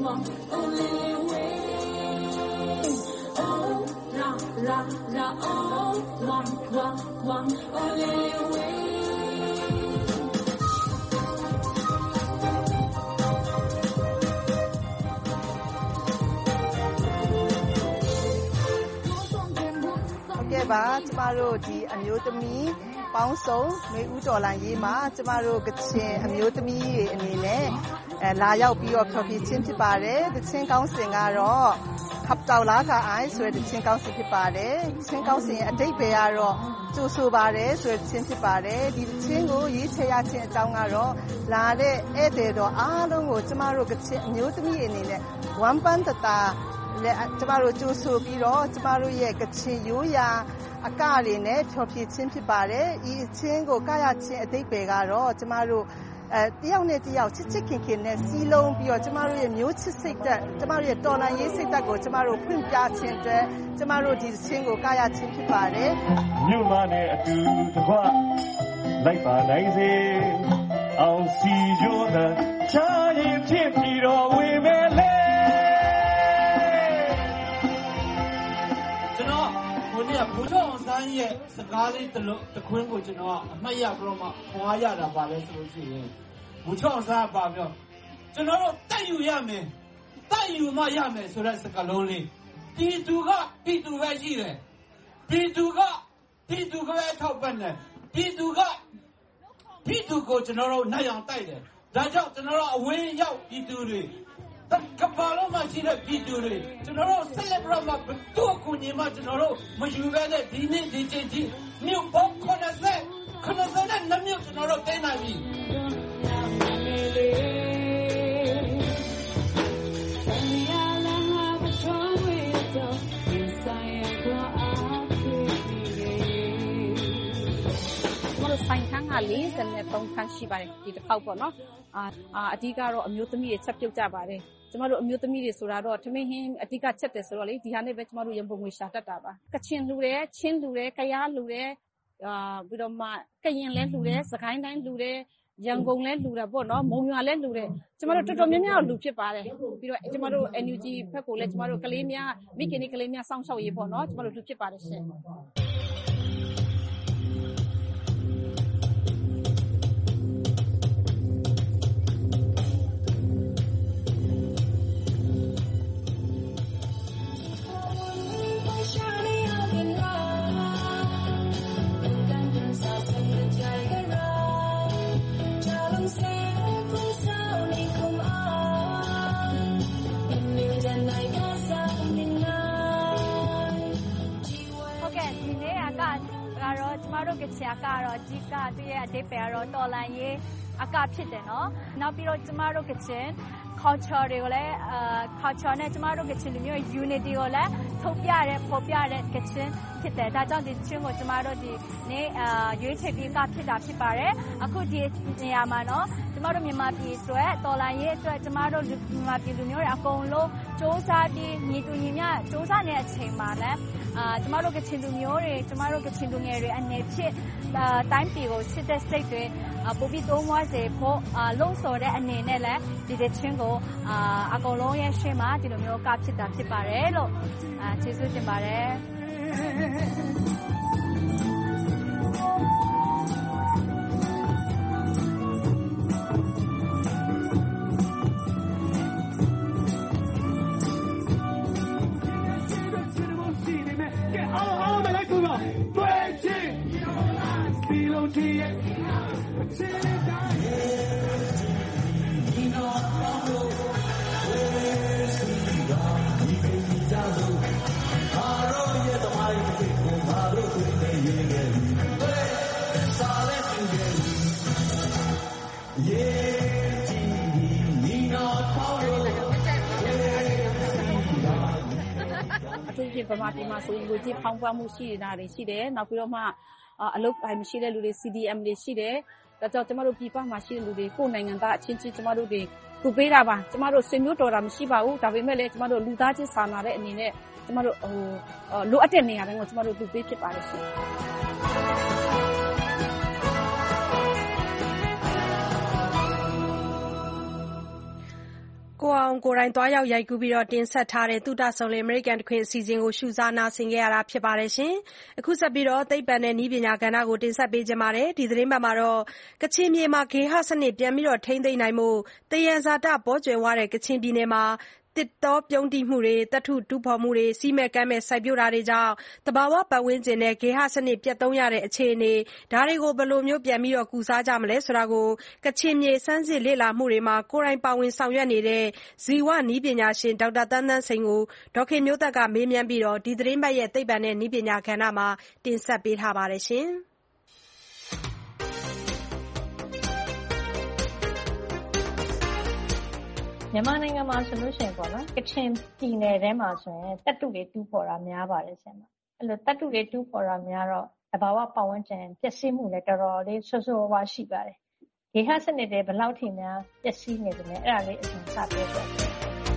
ပါကျမတို့ဒီအမျိုးသမီးပေါင်းစုံမေဦးတော်လိုင်းရေးမှာကျမတို့ကချင်အမျိုးသမီးတွေအနေနဲ့အဲလာရောက်ပြီးတော့ဖျော်ဖြေခြင်းဖြစ်ပါတယ်တခြင်းကောင်းစဉ်ကတော့ခပ်တောက်လာကအိုင်းဆိုတဲ့တခြင်းကောင်းစဉ်ဖြစ်ပါတယ်တခြင်းကောင်းစဉ်ရဲ့အဓိပ္ပာယ်ကတော့ကြိုဆိုပါတယ်ဆိုတဲ့တခြင်းဖြစ်ပါတယ်ဒီတခြင်းကိုရေးချရခြင်းအကြောင်းကတော့လာတဲ့ဧည့်သည်တော်အားလုံးကိုကျမတို့ကချင်အမျိုးသမီးအနေနဲ့ဝမ်းပန်းတတာและကျမတို့ကြိုဆိုပြီးတော့ကျမတို့ရဲ့ကချင်ရိုးရာအကတွေနဲ့ဖျော်ဖြေခြင်းဖြစ်ပါတယ်။ဤအချင်းကိုကရခြင်းအဓိပ္ပာယ်ကတော့ကျမတို့အဲတယောက်နဲ့တယောက်ချစ်ချစ်ခင်ခင်နဲ့စီးလုံးပြီးတော့ကျမတို့ရဲ့မျိုးချစ်စိတ်သက်ကျမတို့ရဲ့တော်လှန်ရေးစိတ်သက်ကိုကျမတို့ဖွင့်ပြခြင်းအတွက်ကျမတို့ဒီအချင်းကိုကရခြင်းဖြစ်ပါတယ်။မြို့မနဲ့အတူတကွလိုက်ပါနိုင်စေအောင်စီကြိုးတဲ့ချာရင်ဖြစ်ပြီးတော့ဝေမဲ့လေကိုเนี่ยဘူချောင်းစန်းရဲ့စကားလေးတစ်လုံးတစ်ခွင်းကိုကျွန်တော်အမှတ်ရပြီးတော့မှခွာရတာပါလဲဆိုလို့ရှိရင်ဘူချောင်းစန်းပါပြောကျွန်တော်တို့တက်ယူရမယ်တက်ယူမှရမယ်ဆိုတဲ့စကားလုံးလေးပြည်သူကပြည်သူပဲရှိတယ်ပြည်သူကပြည်သူကပဲထောက်ပံ့တယ်ပြည်သူကပြည်သူကိုကျွန်တော်တို့နိုင်အောင်တိုက်တယ်ဒါကြောင့်ကျွန်တော်တို့အဝေးရောက်ပြည်သူတွေကဘာလို့မှရှိတဲ့ပြည်သူတွေကျွန်တော်တို့ဆက်လက်ပြမှာတူကူညီမှကျွန်တော်တို့မယူခဲ့တဲ့ဒီနေ့ဒီချိန်ကြီးမြို့ပေါင်းခုနှစ်ဆယ်ခုနှစ်ဆယ်နဲ့နှစ်မြို့ကျွန်တော်တို့တင်နိုင်ပြီဆိုင်ခန်းကလေးဆယ်နဲ့သုံးခန်းရှိပါတယ်ဒီတစ်ခေါက်ပေါ့နော်အာအဓိကတော့အမျိုးသမီးတွေချက်ပြုတ်ကြပါတယ်ကျမတို့အမျိုးသမီးတွေဆိုတာတော့ထမင်းဟင်းအဓိကချက်တယ်ဆိုတော့လေဒီဟာနဲ့ပဲကျမတို့ရံပုံငွေရှာတတ်တာပါကချင်လူတယ်ချင်းလူတယ်ကယားလူတယ်အာပြီးတော့မှကရင်လဲလူတယ်စကိုင်းတိုင်းလူတယ်ရန်ကုန်လဲလူတယ်ပေါ့နော်မုံရွာလဲလူတယ်ကျမတို့တော်တော်များများလူဖြစ်ပါတယ်ပြီးတော့ကျမတို့ N U G ဘက်ကိုလဲကျမတို့ကလေးများမိခင်တွေကလေးများစောင့်ရှောက်ရေးပေါ့နော်ကျမတို့လူဖြစ်ပါတယ်ရှင်ကချင်ကတော့အဓိကသူ့ရဲ့အဓိပ္ပာယ်ကတော့တော်လှန်ရေးအကဖြစ်တယ်နော်နောက်ပြီးတော့ကျမတို့ကချင် culture တွေကိုလည်း culture နဲ့ကျမတို့ကချင်လူမျိုး unity ကိုလည်းထုတ်ပြရဲဖော်ပြရဲကချင်ဖြစ်တယ်ဒါကြောင့်ဒီချင်းကိုကျမတို့ဒီနေ့ရွေးချယ်ပြီးကဖြစ်တာဖြစ်ပါတယ်အခုဒီနေရာမှာနော်ကျမတို့မြန်မာပြည်အတွက်တော်လှန်ရေးအတွက်ကျမတို့မြန်မာပြည်လူမျိုးတွေအကုန်လုံးစ조사ပြီးညီတူညီမျှစ조사နေတဲ့အချိန်မှာလည်းအာကျမတို့ကချင်လူမျိုးတွေကျမတို့ကချင်လူငယ်တွေအနေဖြင့်တိုင်းပြည်ကိုစစ်တဲ့စိတ်တွေပိုပြီးသုံးမစေဖို့လုံးစော်တဲ့အနေနဲ့လည်းဒီတဲ့ချင်းကိုအာအကုန်လုံးရဲ့ရှေ့မှာဒီလိုမျိုးကဖြစ်တာဖြစ်ပါတယ်လို့အာကျေးဇူးတင်ပါတယ်ဒီဗမာပြည်မှာဆိုရင်လူကြီးဖောင်းပွားမှုရှိနေတာတွေရှိတယ်နောက်ပြီးတော့မှအလုပ်အကိုင်မရှိတဲ့လူတွေ C D M တွေရှိတယ်ဒါကြောင့်ကျမတို့ပြည်ပမှာရှိတဲ့လူတွေကိုယ်နိုင်ငံသားအချင်းချင်းကျမတို့တွေကူပေးတာပါကျမတို့ဆွေမျိုးတော်တာမရှိပါဘူးဒါပေမဲ့လည်းကျမတို့လူသားချင်းစာနာတဲ့အနေနဲ့ကျမတို့ဟိုလိုအပ်တဲ့နေရာတိုင်းကိုကျမတို့ကူပေးဖြစ်ပါတယ်ရှင်ကကိုအောင်ကိုယ်တိုင်သွားရောက်ရိုက်ကူးတင်ဆက်ထားတဲ့သုတစုံလင်အမေရိကန်တခွင်အစီအစဉ်ကိုရှုစားနာဆင်ခဲ့ရတာဖြစ်ပါတယ်။အခုဆက်ပြီးသိပ္ပံနဲ့နည်းပညာကဏ္ဍကိုတင်ဆက်ပေးချင်ပါတယ်။ဒီသတင်းပတ်မှာတော့ကချင်ပြည်မှာဂေဟစနစ်ပြန်ပြီးထိန်းသိမ်းနိုင်ဖို့သယံဇာတပေါကြွယ်ဝတဲ့ကချင်ပြည်နယ်မှာသစ်တောပြုန်းတီးမှုတွေသတ္တုတူးဖော်မှုတွေစည်းမဲ့ကမ်းမဲ့စိုက်ပျိုးတာတွေကြောင့်သဘာဝပတ်ဝန်းကျင်နဲ့ဂေဟစနစ်ပျက်သုဉ်းရတဲ့အခြေအနေဒါတွေကိုဘယ်လိုပြန်ပြီးကုစားကြမလဲဆိုတာကိုကချင်မြေဆန်းစစ်လေ့လာမှုတွေမှာကိုယ်တိုင်ပါဝင်ဆောင်ရွက်နေတဲ့ဇီဝနည်းပညာရှင်ဒေါက်တာသန်းသန်းစိန်ကိုဒေါ်ခင်မျိုးသက်ကမေးမြန်းပြီးဒီသတင်းပတ်သိပ္ပံနဲ့နည်းပညာကဏ္ဍမှာတင်ဆက်ပေးထားပါတယ်။မြန်မာနိုင်ငံမှာဆိုလို့ရှိရင်ပေါ့နော်ကချင်ပြည်နယ်ထဲမှာဆိုရင်တတ္တုတွေတူးဖော်တာများပါတယ်ဆင်မအဲ့လိုတတ္တုတွေတူးဖော်တာများတော့သဘာဝပတ်ဝန်းကျင်ပျက်စီးမှုလည်းတော်တော်လေးဆိုးဆိုးဝါးရှိပါတယ်ဂေဟစနစ်တွေဘယ်လောက်ထိများပျက်စီးနေတယ်လဲအဲ့ဒါလေးအရင်စပြောပြမယ်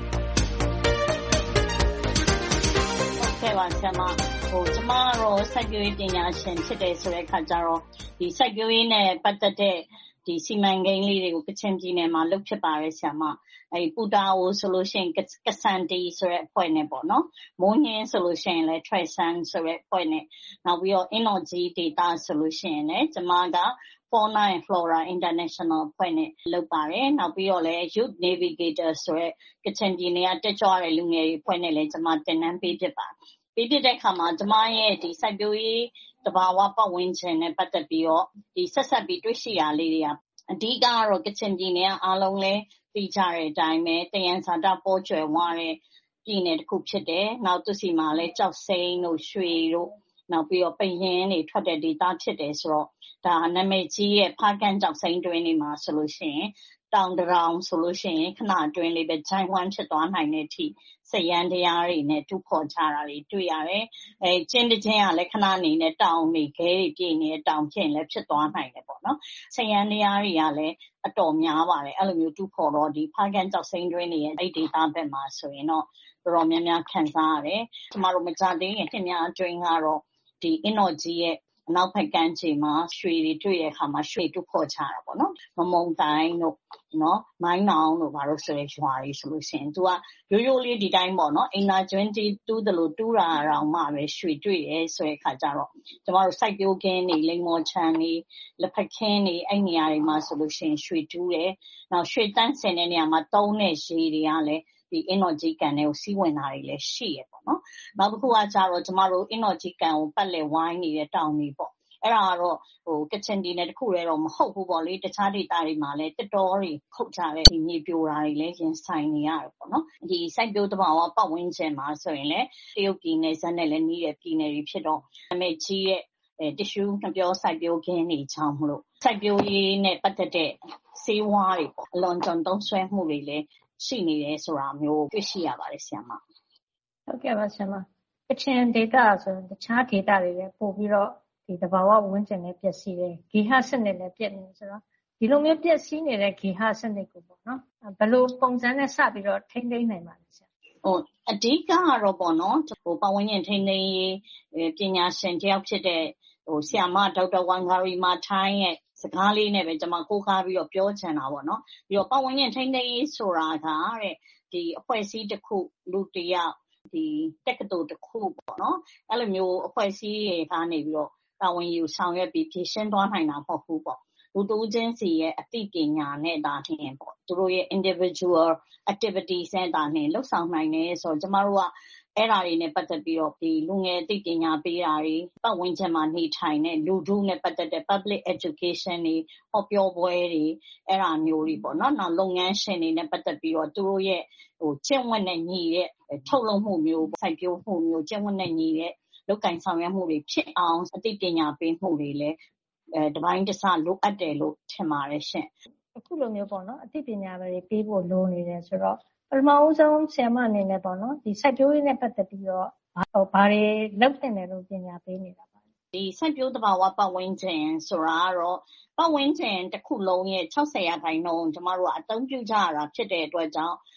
ကဲပါဆရာမဟိုကျမကတော့စိုက်ပျိုးရေးပညာရှင်ဖြစ်တယ်ဆိုတဲ့အခါကျတော့ဒီစိုက်ပျိုးရေးနဲ့ပတ်သက်တဲ့ဒီစီမံကိန်းလေးတွေကိုကချင်ပြည်နယ်မှာလုပ်ဖြစ်ပါတယ်ဆရာမအဲပူတာအိုဆိုလို့ရှိရင်ကဆန်တီဆိုတဲ့အဖွဲ့နဲ့ပေါ့နော်မိုးညင်းဆိုလို့ရှိရင်လည်း Tresan ဆိုတဲ့အဖွဲ့နဲ့နောက်ပြီးတော့ Energy Data ဆိုလို့ရှိရင်လည်းကျမကFauna and Flora International အဖွဲ့နဲ့လုပ်ပါတယ်နောက်ပြီးတော့လည်း Youth Navigator ဆိုတဲ့ကချင်ပြည်နယ်ကတက်ကြွတဲ့လူငယ်တွေအဖွဲ့နဲ့လည်းကျမတင်နန်းပေးဖြစ်ပါပေးဖြစ်တဲ့အခါမှာကျမရဲ့ဒီစိုက်ပျိုးရေးတဘာဝပတ်ဝန်းကျင်နဲ့ပတ်သက်ပြီးတော့ဒီဆက်ဆက်ပြီးတွေ့ရှိရလေးတွေကအဓိကကတော့ကချင်ပြည်နယ်ကအားလုံးလည်းသိကြတဲ့အတိုင်းပဲတယံဇာတပေါ်ကျွယ်ဝတဲ့ပြည်နယ်တစ်ခုဖြစ်တယ်နောက်သူစီမှာလည်းကြောက်စိမ်းတို့ရွှေတို့နောက်ပြီးတော့ပရင်တွေထွက်တဲ့ဒေသဖြစ်တယ်ဆိုတော့ဒါနာမည်ကြီးရဲ့ဖားကန့်ကြောက်စိမ်းတွင်းတွေမှာဆိုလို့ရှိရင်တောင်တရောင်ဆိုလို့ရှိရင်ခဏအတွင်းလေးပဲဂျိုင်းဝမ်းဖြစ်သွားနိုင်တဲ့အထိစရန်တရားတွေနဲ့တူခေါ်ကြတာတွေတွေ့ရတယ်။အဲကျင်းတချင်းကလည်းခဏနေနဲ့တောင်နေခဲတွေပြည့်နေတဲ့တောင်ဖြစ်လည်းဖြစ်သွားနိုင်တယ်ပေါ့နော်။စရန်တရားတွေကလည်းအတော်များပါတယ်။အဲ့လိုမျိုးတူခေါ်တော့ဒီဖားကန်ကြောက်စိမ်းတွင်းတွေရဲ့အဲ့ဒီဒေသဘက်မှာဆိုရင်တော့တော်တော်များများခံစားရတယ်။ကျမတို့မကြသေးခင်နှစ်များအတွင်းကတော့ဒီ Energy ရဲ့အနောက်ဘက်ကမ်းခြေမှာရွှေတွေတွေ့ရခါမှာရွှေတူခေါ်ချတာပေါ့နော်မမုံတိုင်းတို့နော်မိုင်းနောင်တို့ဘာလို့ဆိုရဲရွာတွေဆိုလို့ရှိရင် तू ကရိုးရိုးလေးဒီတိုင်းပေါ့နော်အင်နာကျွန်းတီးတူးတယ်လို့တူးတာတော့မှပဲရွှေတွေ့ရဲဆိုတဲ့ခါကျတော့ကျမတို့စိုက်ပျိုးခင်းတွေလိမ္မော်ချမ်းတွေလက်ဖက်ခင်းတွေအဲ့နေရာတွေမှာဆိုလို့ရှိရင်ရွှေတူးတယ်နောက်ရွှေတန်းစင်တဲ့နေရာမှာတုံးတဲ့ရေတွေကလည်းဒီ energy ကန်တွေကိုစီးဝင်တာတွေလည်းရှိရပေါ့နော်နောက်တစ်ခုကကျတော့ကျမတို့ energy ကန်ကိုပတ်လည်ဝိုင်းနေတဲ့တောင်တွေပေါ့အဲ့ဒါကတော့ဟိုကချင်ပြည်နယ်တစ်ခုတည်းတော့မဟုတ်ဘူးပေါ့လေတခြားဒေသတွေမှာလည်းတက်တော်တွေခုတ်ကြတဲ့ဒီမြေပြိုတာတွေလည်းရင်ဆိုင်နေရတယ်ပေါ့နော်ဒီစိုက်ပျိုးတဘာဝပတ်ဝန်းကျင်မှာဆိုရင်လည်းတရုတ်ပြည်နယ်ဇက်နဲ့လည်းနှီးတဲ့ပြည်နယ်တွေဖြစ်တော့အမေကြီးရဲ့အဲတ िश ူးနှပြောစိုက်ပျိုးခင်းနေချောင်းမလို့စိုက်ပျိုးရေးနဲ့ပတ်သက်တဲ့ဆေးဝါးတွေပေါ့အလွန်ကြုံသုံးဆွဲမှုတွေလည်းရှိနေတယ်ဆိုတာမျိုးတွေ့ရှိရပါတယ်ဆရာမဟုတ်ကဲ့ပါဆရာမကချင်ဒေသဆိုရင်တခြားဒေသတွေလည်းပို့ပြီးတော့ဒီသဘာဝဝန်းကျင်နဲ့ပျက်စီးတယ်ဂေဟစနစ်နဲ့ပြည့်နေဆိုတော့ဒီလိုမျိုးပျက်စီးနေတဲ့ဂေဟစနစ်ကိုပေါ့နော်ဘယ်လိုပုံစံနဲ့စပြီးတော့ထိန်းသိမ်းနိုင်ပါလဲဆရာဟိုအဓိကကတော့ပေါ့နော်ဟိုပတ်ဝန်းကျင်ထိန်းသိမ်းရေးပညာရှင်တယောက်ဖြစ်တဲ့ဟိုဆရာမဒေါက်တာဝန်ဂါရီမာထိုင်းရဲ့စကားလေးနဲ့ပဲကျွန်မကိုးကားပြီးတော့ပြောချင်တာပေါ့နော်ပြီးတော့ပတ်ဝန်းကျင်ထိန်းသိမ်းရေးဆိုတာကတဲ့ဒီအဖွဲ့အစည်းတစ်ခုလူတယောက်ဒီတက္ကသိုလ်တစ်ခုပေါ့နော်အဲ့လိုမျိုးအဖွဲ့အစည်းတွေကနေပြီးတော့တာဝန်ယူဆောင်ရွက်ပြီးဖြည့်ရှင်းသွားနိုင်တာမဟုတ်ဘူးပေါ့လူတူးချင်းစီရဲ့အသိပညာနဲ့ဒါထင်ပေါ့သူတို့ရဲ့ individual activities နဲ့ဒါနဲ့လှုပ်ဆောင်နိုင်တယ်ဆိုတော့ကျမတို့ကအဲ့ဒါတွေနဲ့ပတ်သက်ပြီးတော့ဒီလူငယ်အသိပညာပေးတာတွေပတ်ဝန်းကျင်မှာနေထိုင်တဲ့လူထုနဲ့ပတ်သက်တဲ့ public education တွေဟောပြောပွဲတွေအဲ့ဒါမျိုးတွေပေါ့နော်နောက်လုပ်ငန်းရှင်တွေနဲ့ပတ်သက်ပြီးတော့သူတို့ရဲ့ဟိုကျင့်ဝတ်နဲ့ညီတဲ့ထုတ်လုပ်မှုမျိုးစိုက်ပျိုးမှုမျိုးကျင့်ဝတ်နဲ့ညီတဲ့လောက်ကင်ဆောင်ရွက်မှုတွေဖြစ်အောင်အသိပညာပေးမှုတွေလည်းအဲတပိုင်းတစလိုအပ်တယ်လို့ထင်ပါတယ်ရှင်အခုလိုမျိုးပေါ့နော်အသိပညာတွေပေးဖို့လိုနေတယ်ဆိုတော့ပထမဦးဆုံးဆရာမအနေနဲ့ပေါ့နော်ဒီစိုက်ပျိုးရေးနဲ့ပတ်သက်ပြီးတော့ဘာတွေလုပ်သင့်တယ်လို့ပညာပေးနေတာပါဒီစိုက်ပျိုးတဘာဝပတ်ဝန်းကျင်ဆိုတာကတော့ပတ်ဝန်းကျင်တစ်ခုလုံးရဲ့၆၀ရာခိုင်နှုန်းကျမတို့ကအသုံးပြုကြရတာဖြစ်တဲ့အတွက်ကြောင့်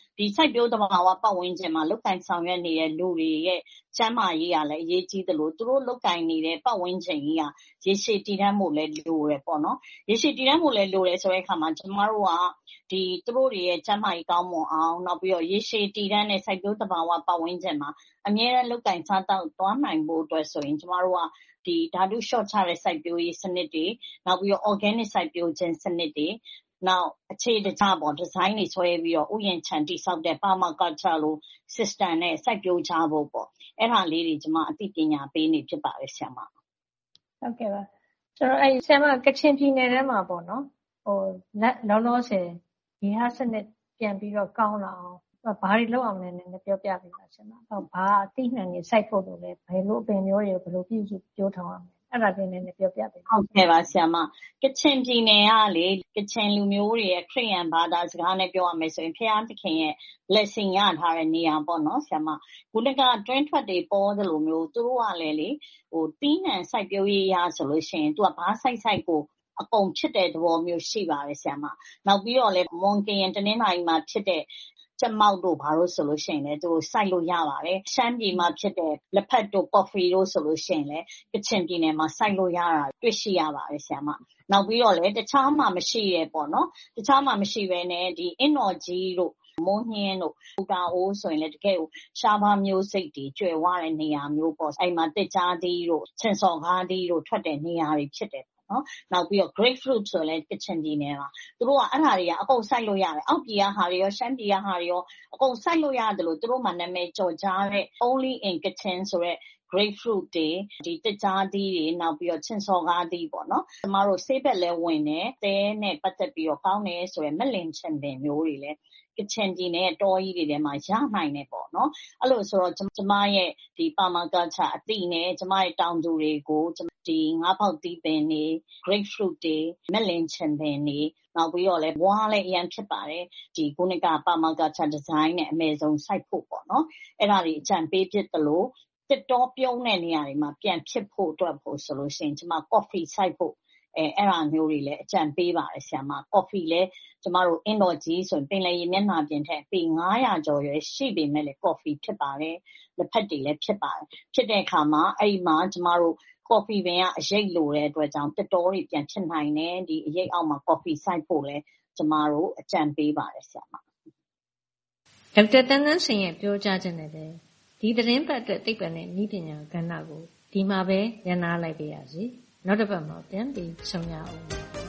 ဒီစိုက်ပျိုးသဘာဝပတ်ဝန်းကျင်မှာလုပ်ကိုင်ဆောင်ရွက်နေတဲ့လူတွေရဲ့ကျန်းမာရေးကလည်းအရေးကြီးသလိုသူတို့လုပ်ကိုင်နေတဲ့ပတ်ဝန်းကျင်ကြီးကရေရှည်တည်တံ့မှုလည်းလိုတယ်ပေါ့နော်ရေရှည်တည်တံ့မှုလည်းလိုတယ်ဆိုတဲ့အခါမှာကျမတို့ကဒီသူတို့တွေရဲ့ကျန်းမာရေးကောင်းမွန်အောင်နောက်ပြီးတော့ရေရှည်တည်တံ့တဲ့စိုက်ပျိုးသဘာဝပတ်ဝန်းကျင်မှာအမြဲတမ်းလုပ်ကိုင်စားတောက်သွားနိုင်ဖို့အတွက်ဆိုရင်ကျမတို့ကဒီဓာတုလျှော့ချတဲ့စိုက်ပျိုးရေးစနစ်တွေနောက်ပြီးတော့ organic စိုက်ပျိုးခြင်းစနစ်တွေနောက်အခြေတကျပေါ့ design တွေဆွဲပြီးတော့ဥယျာဉ်ခြံတိဆောက်တဲ့ permaculture လို့ system နဲ့စိုက်ပျိုးကြဖို့ပေါ့အဲ့ဒါလေးတွေကျွန်မအသိပညာပေးနေဖြစ်ပါတယ်ဆရာမဟုတ်ကဲ့ပါဆိုတော့အဲ့ဆရာမကချင်ပြည်နယ်ထဲမှာပေါ့နော်ဟိုလောလောဆယ်ဒီဟာစနစ်ပြန်ပြီးတော့ကောင်းလာအောင်ဘာတွေလုပ်အောင်လဲနည်းနည်းပြောပြပေးပါဆရာမဟုတ်ဘာအသိဉာဏ်တွေစိုက်ဖို့လို့လဲဘယ်လိုအပင်မျိုးတွေဘယ်လိုပြုစုပြောထောင်အောင်လဲအဲ့ဒါလေးနည်းနည်းပြောပြပေးဟုတ်ကဲ့ပါဆရာမကချင်ပြည်နယ်ကလေကချင်လူမျိုးတွေရဲ့ခရစ်ယာန်ဘာသာစကားနဲ့ပြောရမယ်ဆိုရင်ဖျားသခင်ရဲ့ blessing ရထားတဲ့နေရာပေါ့နော်ဆရာမခုနက train ထွက်တွေပေါ်သလိုမျိုးသူတို့ကလည်းလေဟိုတီးနှံစိုက်ပျိုးရေးရဆိုလို့ရှိရင်သူကဘာစိုက်စိုက်ကိုအကုန်ဖြစ်တဲ့သဘောမျိုးရှိပါတယ်ဆရာမနောက်ပြီးတော့လေမွန်ကရင်တနင်္လာရီမှာဖြစ်တဲ့ကျမောက်တို့ဘာလို့ဆိုလို့ရှိရင်လည်းသူစိုက်လို့ရပါတယ်ရှမ်းပြည်မှာဖြစ်တဲ့လက်ဖက်တို့ကော်ဖီတို့ဆိုလို့ရှိရင်လည်းကချင်ပြည်နယ်မှာစိုက်လို့ရတာတွေ့ရှိရပါတယ်ဆရာမနောက်ပြီးတော့လည်းတခြားမှာမရှိရပေါ့နော်တခြားမှာမရှိဘဲနဲ့ဒီအင်နော်ကြီးတို့မိုးညင်းတို့ပူတာအိုးဆိုရင်လည်းတကယ်ကိုရှားပါမျိုးစိတ်တွေကျွယ်ဝတဲ့နေရာမျိုးပေါ့အဲ့မှာတစ်ကြားသီးတို့ချင်စော်ကားသီးတို့ထွက်တဲ့နေရာတွေဖြစ်တယ်နော်နောက်ပြီးတော့ grapefruit ဆိုလည်းကချင်ပြည်နယ်မှာသူတို့ကအဲ့ဟာတွေကအကုန်စိုက်လို့ရတယ်အောက်ပြည်ကဟာတွေရောရှမ်းပြည်ကဟာတွေရောအကုန်စိုက်လို့ရတယ်လို့သူတို့မှနာမည်ကြော်ကြားတဲ့ only in Kachin ဆိုတဲ့ grapefruit တွေဒီတကြားသီးတွေနောက်ပြီးတော့ချင်စော်ကားသီးပေါ့နော်ကျမတို့ဆေးဘက်လဲဝင်တယ်သဲနဲ့ပတ်သက်ပြီးတော့ကောင်းတယ်ဆိုရယ်မက်လင်ချင်ပင်မျိုးတွေလဲကချင်ပြည်နယ်တောကြီးတွေထဲမှာရနိုင်တယ်ပေါ့နော်အဲ့လိုဆိုတော့ကျမရဲ့ဒီ permaculture အသိနဲ့ကျမရဲ့တောင်သူတွေကိုဒီငါးပေါက်သီးပင်တွေ grapefruit တွေမက်လင်ချင်ပင်တွေနောက်ပြီးတော့လဲဝါးလည်းအရင်ဖြစ်ပါတယ်ဒီခုနက permaculture design နဲ့အမေဆုံးစိုက်ဖို့ပေါ့နော်အဲ့ဒါတွေအကြံပေးဖြစ်သလိုတစ်တောပြုံးတဲ့နေရာတွေမှာပြန်ဖြစ်ဖို့အတွက်ဖို့ဆိုလို့ရှိရင်ကျမ coffee စိုက်ဖို့အဲအဲ့ဒါမျိုးတွေလည်းအကြံပေးပါတယ်ဆရာမ coffee လဲကျမတို့အင်တော်ကြီးဆိုရင်ပင်လယ်ရေမျက်နှာပြင်ထက်ပေငါးရာကျော်ရွယ်ရှိပေမဲ့လည်း coffee ဖြစ်ပါတယ်လက်ဖက်တွေလည်းဖြစ်ပါတယ်ဖြစ်တဲ့အခါမှာအဲ့ဒီမှာကျမတို့ coffee ပင်ကအရိပ်လိုတဲ့အတွက်ကြောင့်တစ်တောတွေပြန်ဖြစ်နိုင်တယ်ဒီအရိပ်အောက်မှာ coffee စိုက်ဖို့လဲကျမတို့အကြံပေးပါတယ်ဆရာမဒေါက်တာတန်းတန်းရှင်ရဲ့ပြောကြားခြင်းနဲ့ပဲဒီသတင်းပတ်အတွက်သိပ္ပံနဲ့နည်းပညာကဏ္ဍကိုဒီမှာပဲရန်နာလိုက်ပါရစေနောက်တစ်ပတ်မှာပြန်ပြီးဆုံရအောင်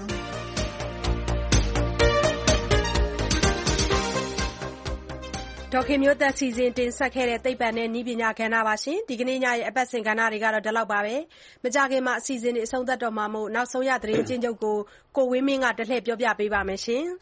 ဒေါက်ခင်မျိုးသက်စီစဉ်တင်ဆက်ခဲ့တဲ့သိပ္ပံနဲ့နည်းပညာကဏ္ဍပါရှင်ဒီကနေ့ညရဲ့အပတ်စဉ်ကဏ္ဍတွေကတော့ဒီလောက်ပါပဲမကြခင်မှာအစီအစဉ်တွေအဆုံးသတ်တော့မှာမို့နောက်ဆုံးရသတင်းချင်းချုပ်ကိုကိုဝင်းမင်းကတလှည့်ပြောပြပေးပါမယ်ရှင်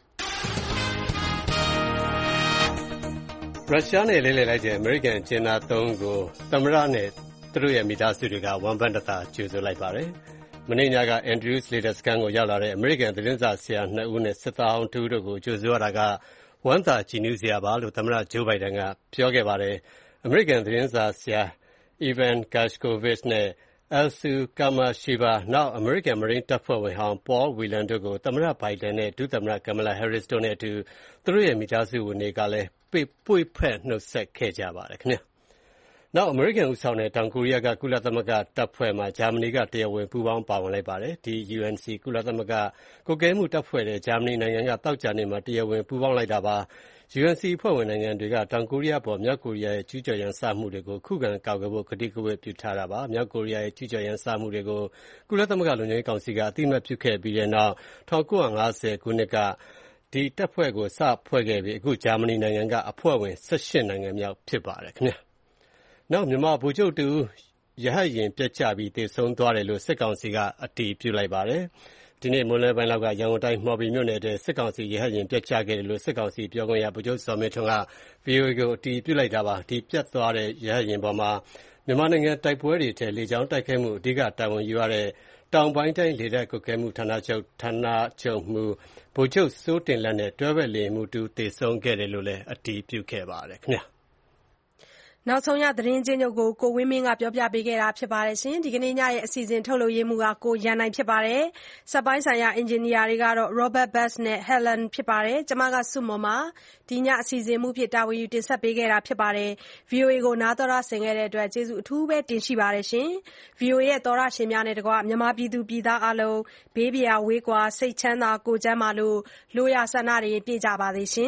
ရုရှားနဲ့လဲလှယ်လိုက်တဲ့အမေရိကန်ကျင်းသားသုံးကိုသမ္မတနဲ့သူတို့ရဲ့မိသားစုတွေကဝမ်းပန်းတသာကြိုဆိုလိုက်ပါတယ်။မနေ့ညက Andrews လေတပ်စခန်းကိုရောက်လာတဲ့အမေရိကန်သတင်းစာဆရာနှစ်ဦးနဲ့စစ်သားဟောင်းတစ်ဦးတို့ကိုကြိုဆိုရတာကဝမ်းသာကြည်နူးစရာပါလို့သမ္မတဂျိုးဘိုင်ဒန်ကပြောခဲ့ပါတယ်။အမေရိကန်သတင်းစာဆရာ Evan Gershkovich နဲ့ Elsu Kamashiba နောက်အမေရိကန်မရိန်းတပ်ဖွဲ့ဝင်ဟောင်း Paul Whelan တို့ကိုသမ္မတဘိုင်ဒန်နဲ့ဒုသမ္မတ Kamala Harris တို့နဲ့အတူသူတို့ရဲ့မိသားစုဝင်တွေကလည်းပွေ့ဖက်နှုတ်ဆက်ခဲ့ကြပါတယ်ခင်ဗျာ။နောက်အမေရိကန်ဦးဆောင်တဲ့တောင်ကိုရီးယားကကုလသမဂ္ဂတပ်ဖွဲ့မှာဂျာမနီကတရားဝင်ပူးပေါင်းပါဝင်လိုက်ပါတယ်။ဒီ ယူအန်စီ ကုလသမဂ္ဂကွပ်ကဲမှုတပ်ဖွဲ့တဲ့ဂျာမနီနိုင်ငံကသောကြာနေ့မှာတရားဝင်ပူးပေါင်းလိုက်တာပါ။ ယူအန်စီအဖွဲ့ဝင်နိုင်ငံတွေကတောင်ကိုရီးယားပေါ်မြောက်ကိုရီးယားရဲ့ကျူးကျော်ရန်စမှုတွေကိုခုခံကာကွယ်ဖို့ကတိကဝတ်ပြုထားတာပါ။မြောက်ကိုရီးယားရဲ့ကျူးကျော်ရန်စမှုတွေကိုကုလသမဂ္ဂလုံခြုံရေးကောင်စီကအသိအမှတ်ပြုခဲ့ပြီးတဲ့နောက်၁၉၅၀ခုနှစ်ကဒီတပ်ဖွဲ့ကိုစဖွဲ့ခဲ့ပြီးအခုဂျာမနီနိုင်ငံကအဖွဲ့ဝင်၁၈နိုင်ငံမြောက်ဖြစ်ပါတယ်ခင်ဗျာ။နောက်မြန်မာဗိုလ်ချုပ်တူရဟတ်ယာဉ်ပျက်ကျပြီးသေဆုံးသွားတယ်လို့စစ်ကောင်စီကအတည်ပြုလိုက်ပါတယ်။ဒီနေ့မွန်းလွဲပိုင်းလောက်ကရန်ကုန်တိုင်းမှော်ဘီမြို့နယ်ထဲစစ်ကောင်စီရဟတ်ယာဉ်ပျက်ကျခဲ့တယ်လို့စစ်ကောင်စီပြောခွင့်ရဗိုလ်ချုပ်ဇော်မင်းထွန်းက ဗွီအိုအေကိုအတည်ပြုလိုက်တာပါ။ဒီပျက်သွားတဲ့ရဟတ်ယာဉ်ပေါ်မှာမြန်မာနိုင်ငံတိုက်ပွဲတွေထဲလေကြောင်းတိုက်ခိုက်မှုအဓိကတာဝန်ယူရတဲ့တောင်ပိုင်းတိုင်းလေတပ်ကွပ်ကဲမှုဌာနချုပ်ဌာနချုပ်မှူးဗိုလ်ချုပ်စိုးတင်လတ်နဲ့တွဲဘက်လေယာဉ်မှူးတူသေဆုံးခဲ့တယ်လို့လည်းအတည်ပြုခဲ့ပါတယ်ခင်ဗျာ။နောက်ဆုံးရသတင်းချင်းချုပ်ကိုကိုဝင်းမင်းကပြောပြပေးခဲ့တာဖြစ်ပါတယ်ရှင်ဒီကနေ့ညရဲ့အစီအစဉ်ထုတ်လုပ်ရေးမှူးကကိုရန်နိုင်ဖြစ်ပါတယ်စက်ပိုင်းဆိုင်ရာအင်ဂျင်နီယာတွေကတော့ Robert Bass နဲ့ Helen ဖြစ်ပါတယ်ကျွန်မကစုမော်မှာဒီညအစီအစဉ်မှူးဖြစ်တာဝန်ယူတင်ဆက်ပေးခဲ့တာဖြစ်ပါတယ် ဗီအိုအေ ကိုနားတော်ရဆင်ခဲ့တဲ့အတွက်ကျေးဇူးအထူးပဲတင်ရှိပါတယ်ရှင် ဗီအိုအေ ရဲ့သောရရှင်များနဲ့တကွမြန်မာပြည်သူပြည်သားအလုံးဘေးပရာဝေးကွာစိတ်ချမ်းသာကိုယ်ကျန်းမာလို့လိုရာဆန္ဒတွေပြည့်ကြပါစေရှင်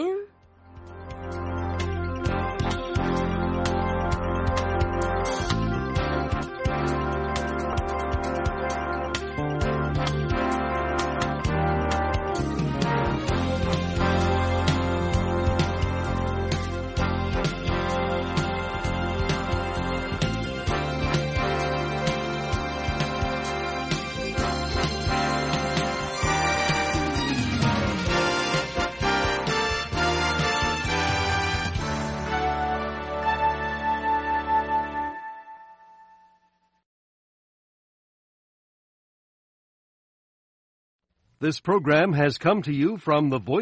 This program has come to you from the Voice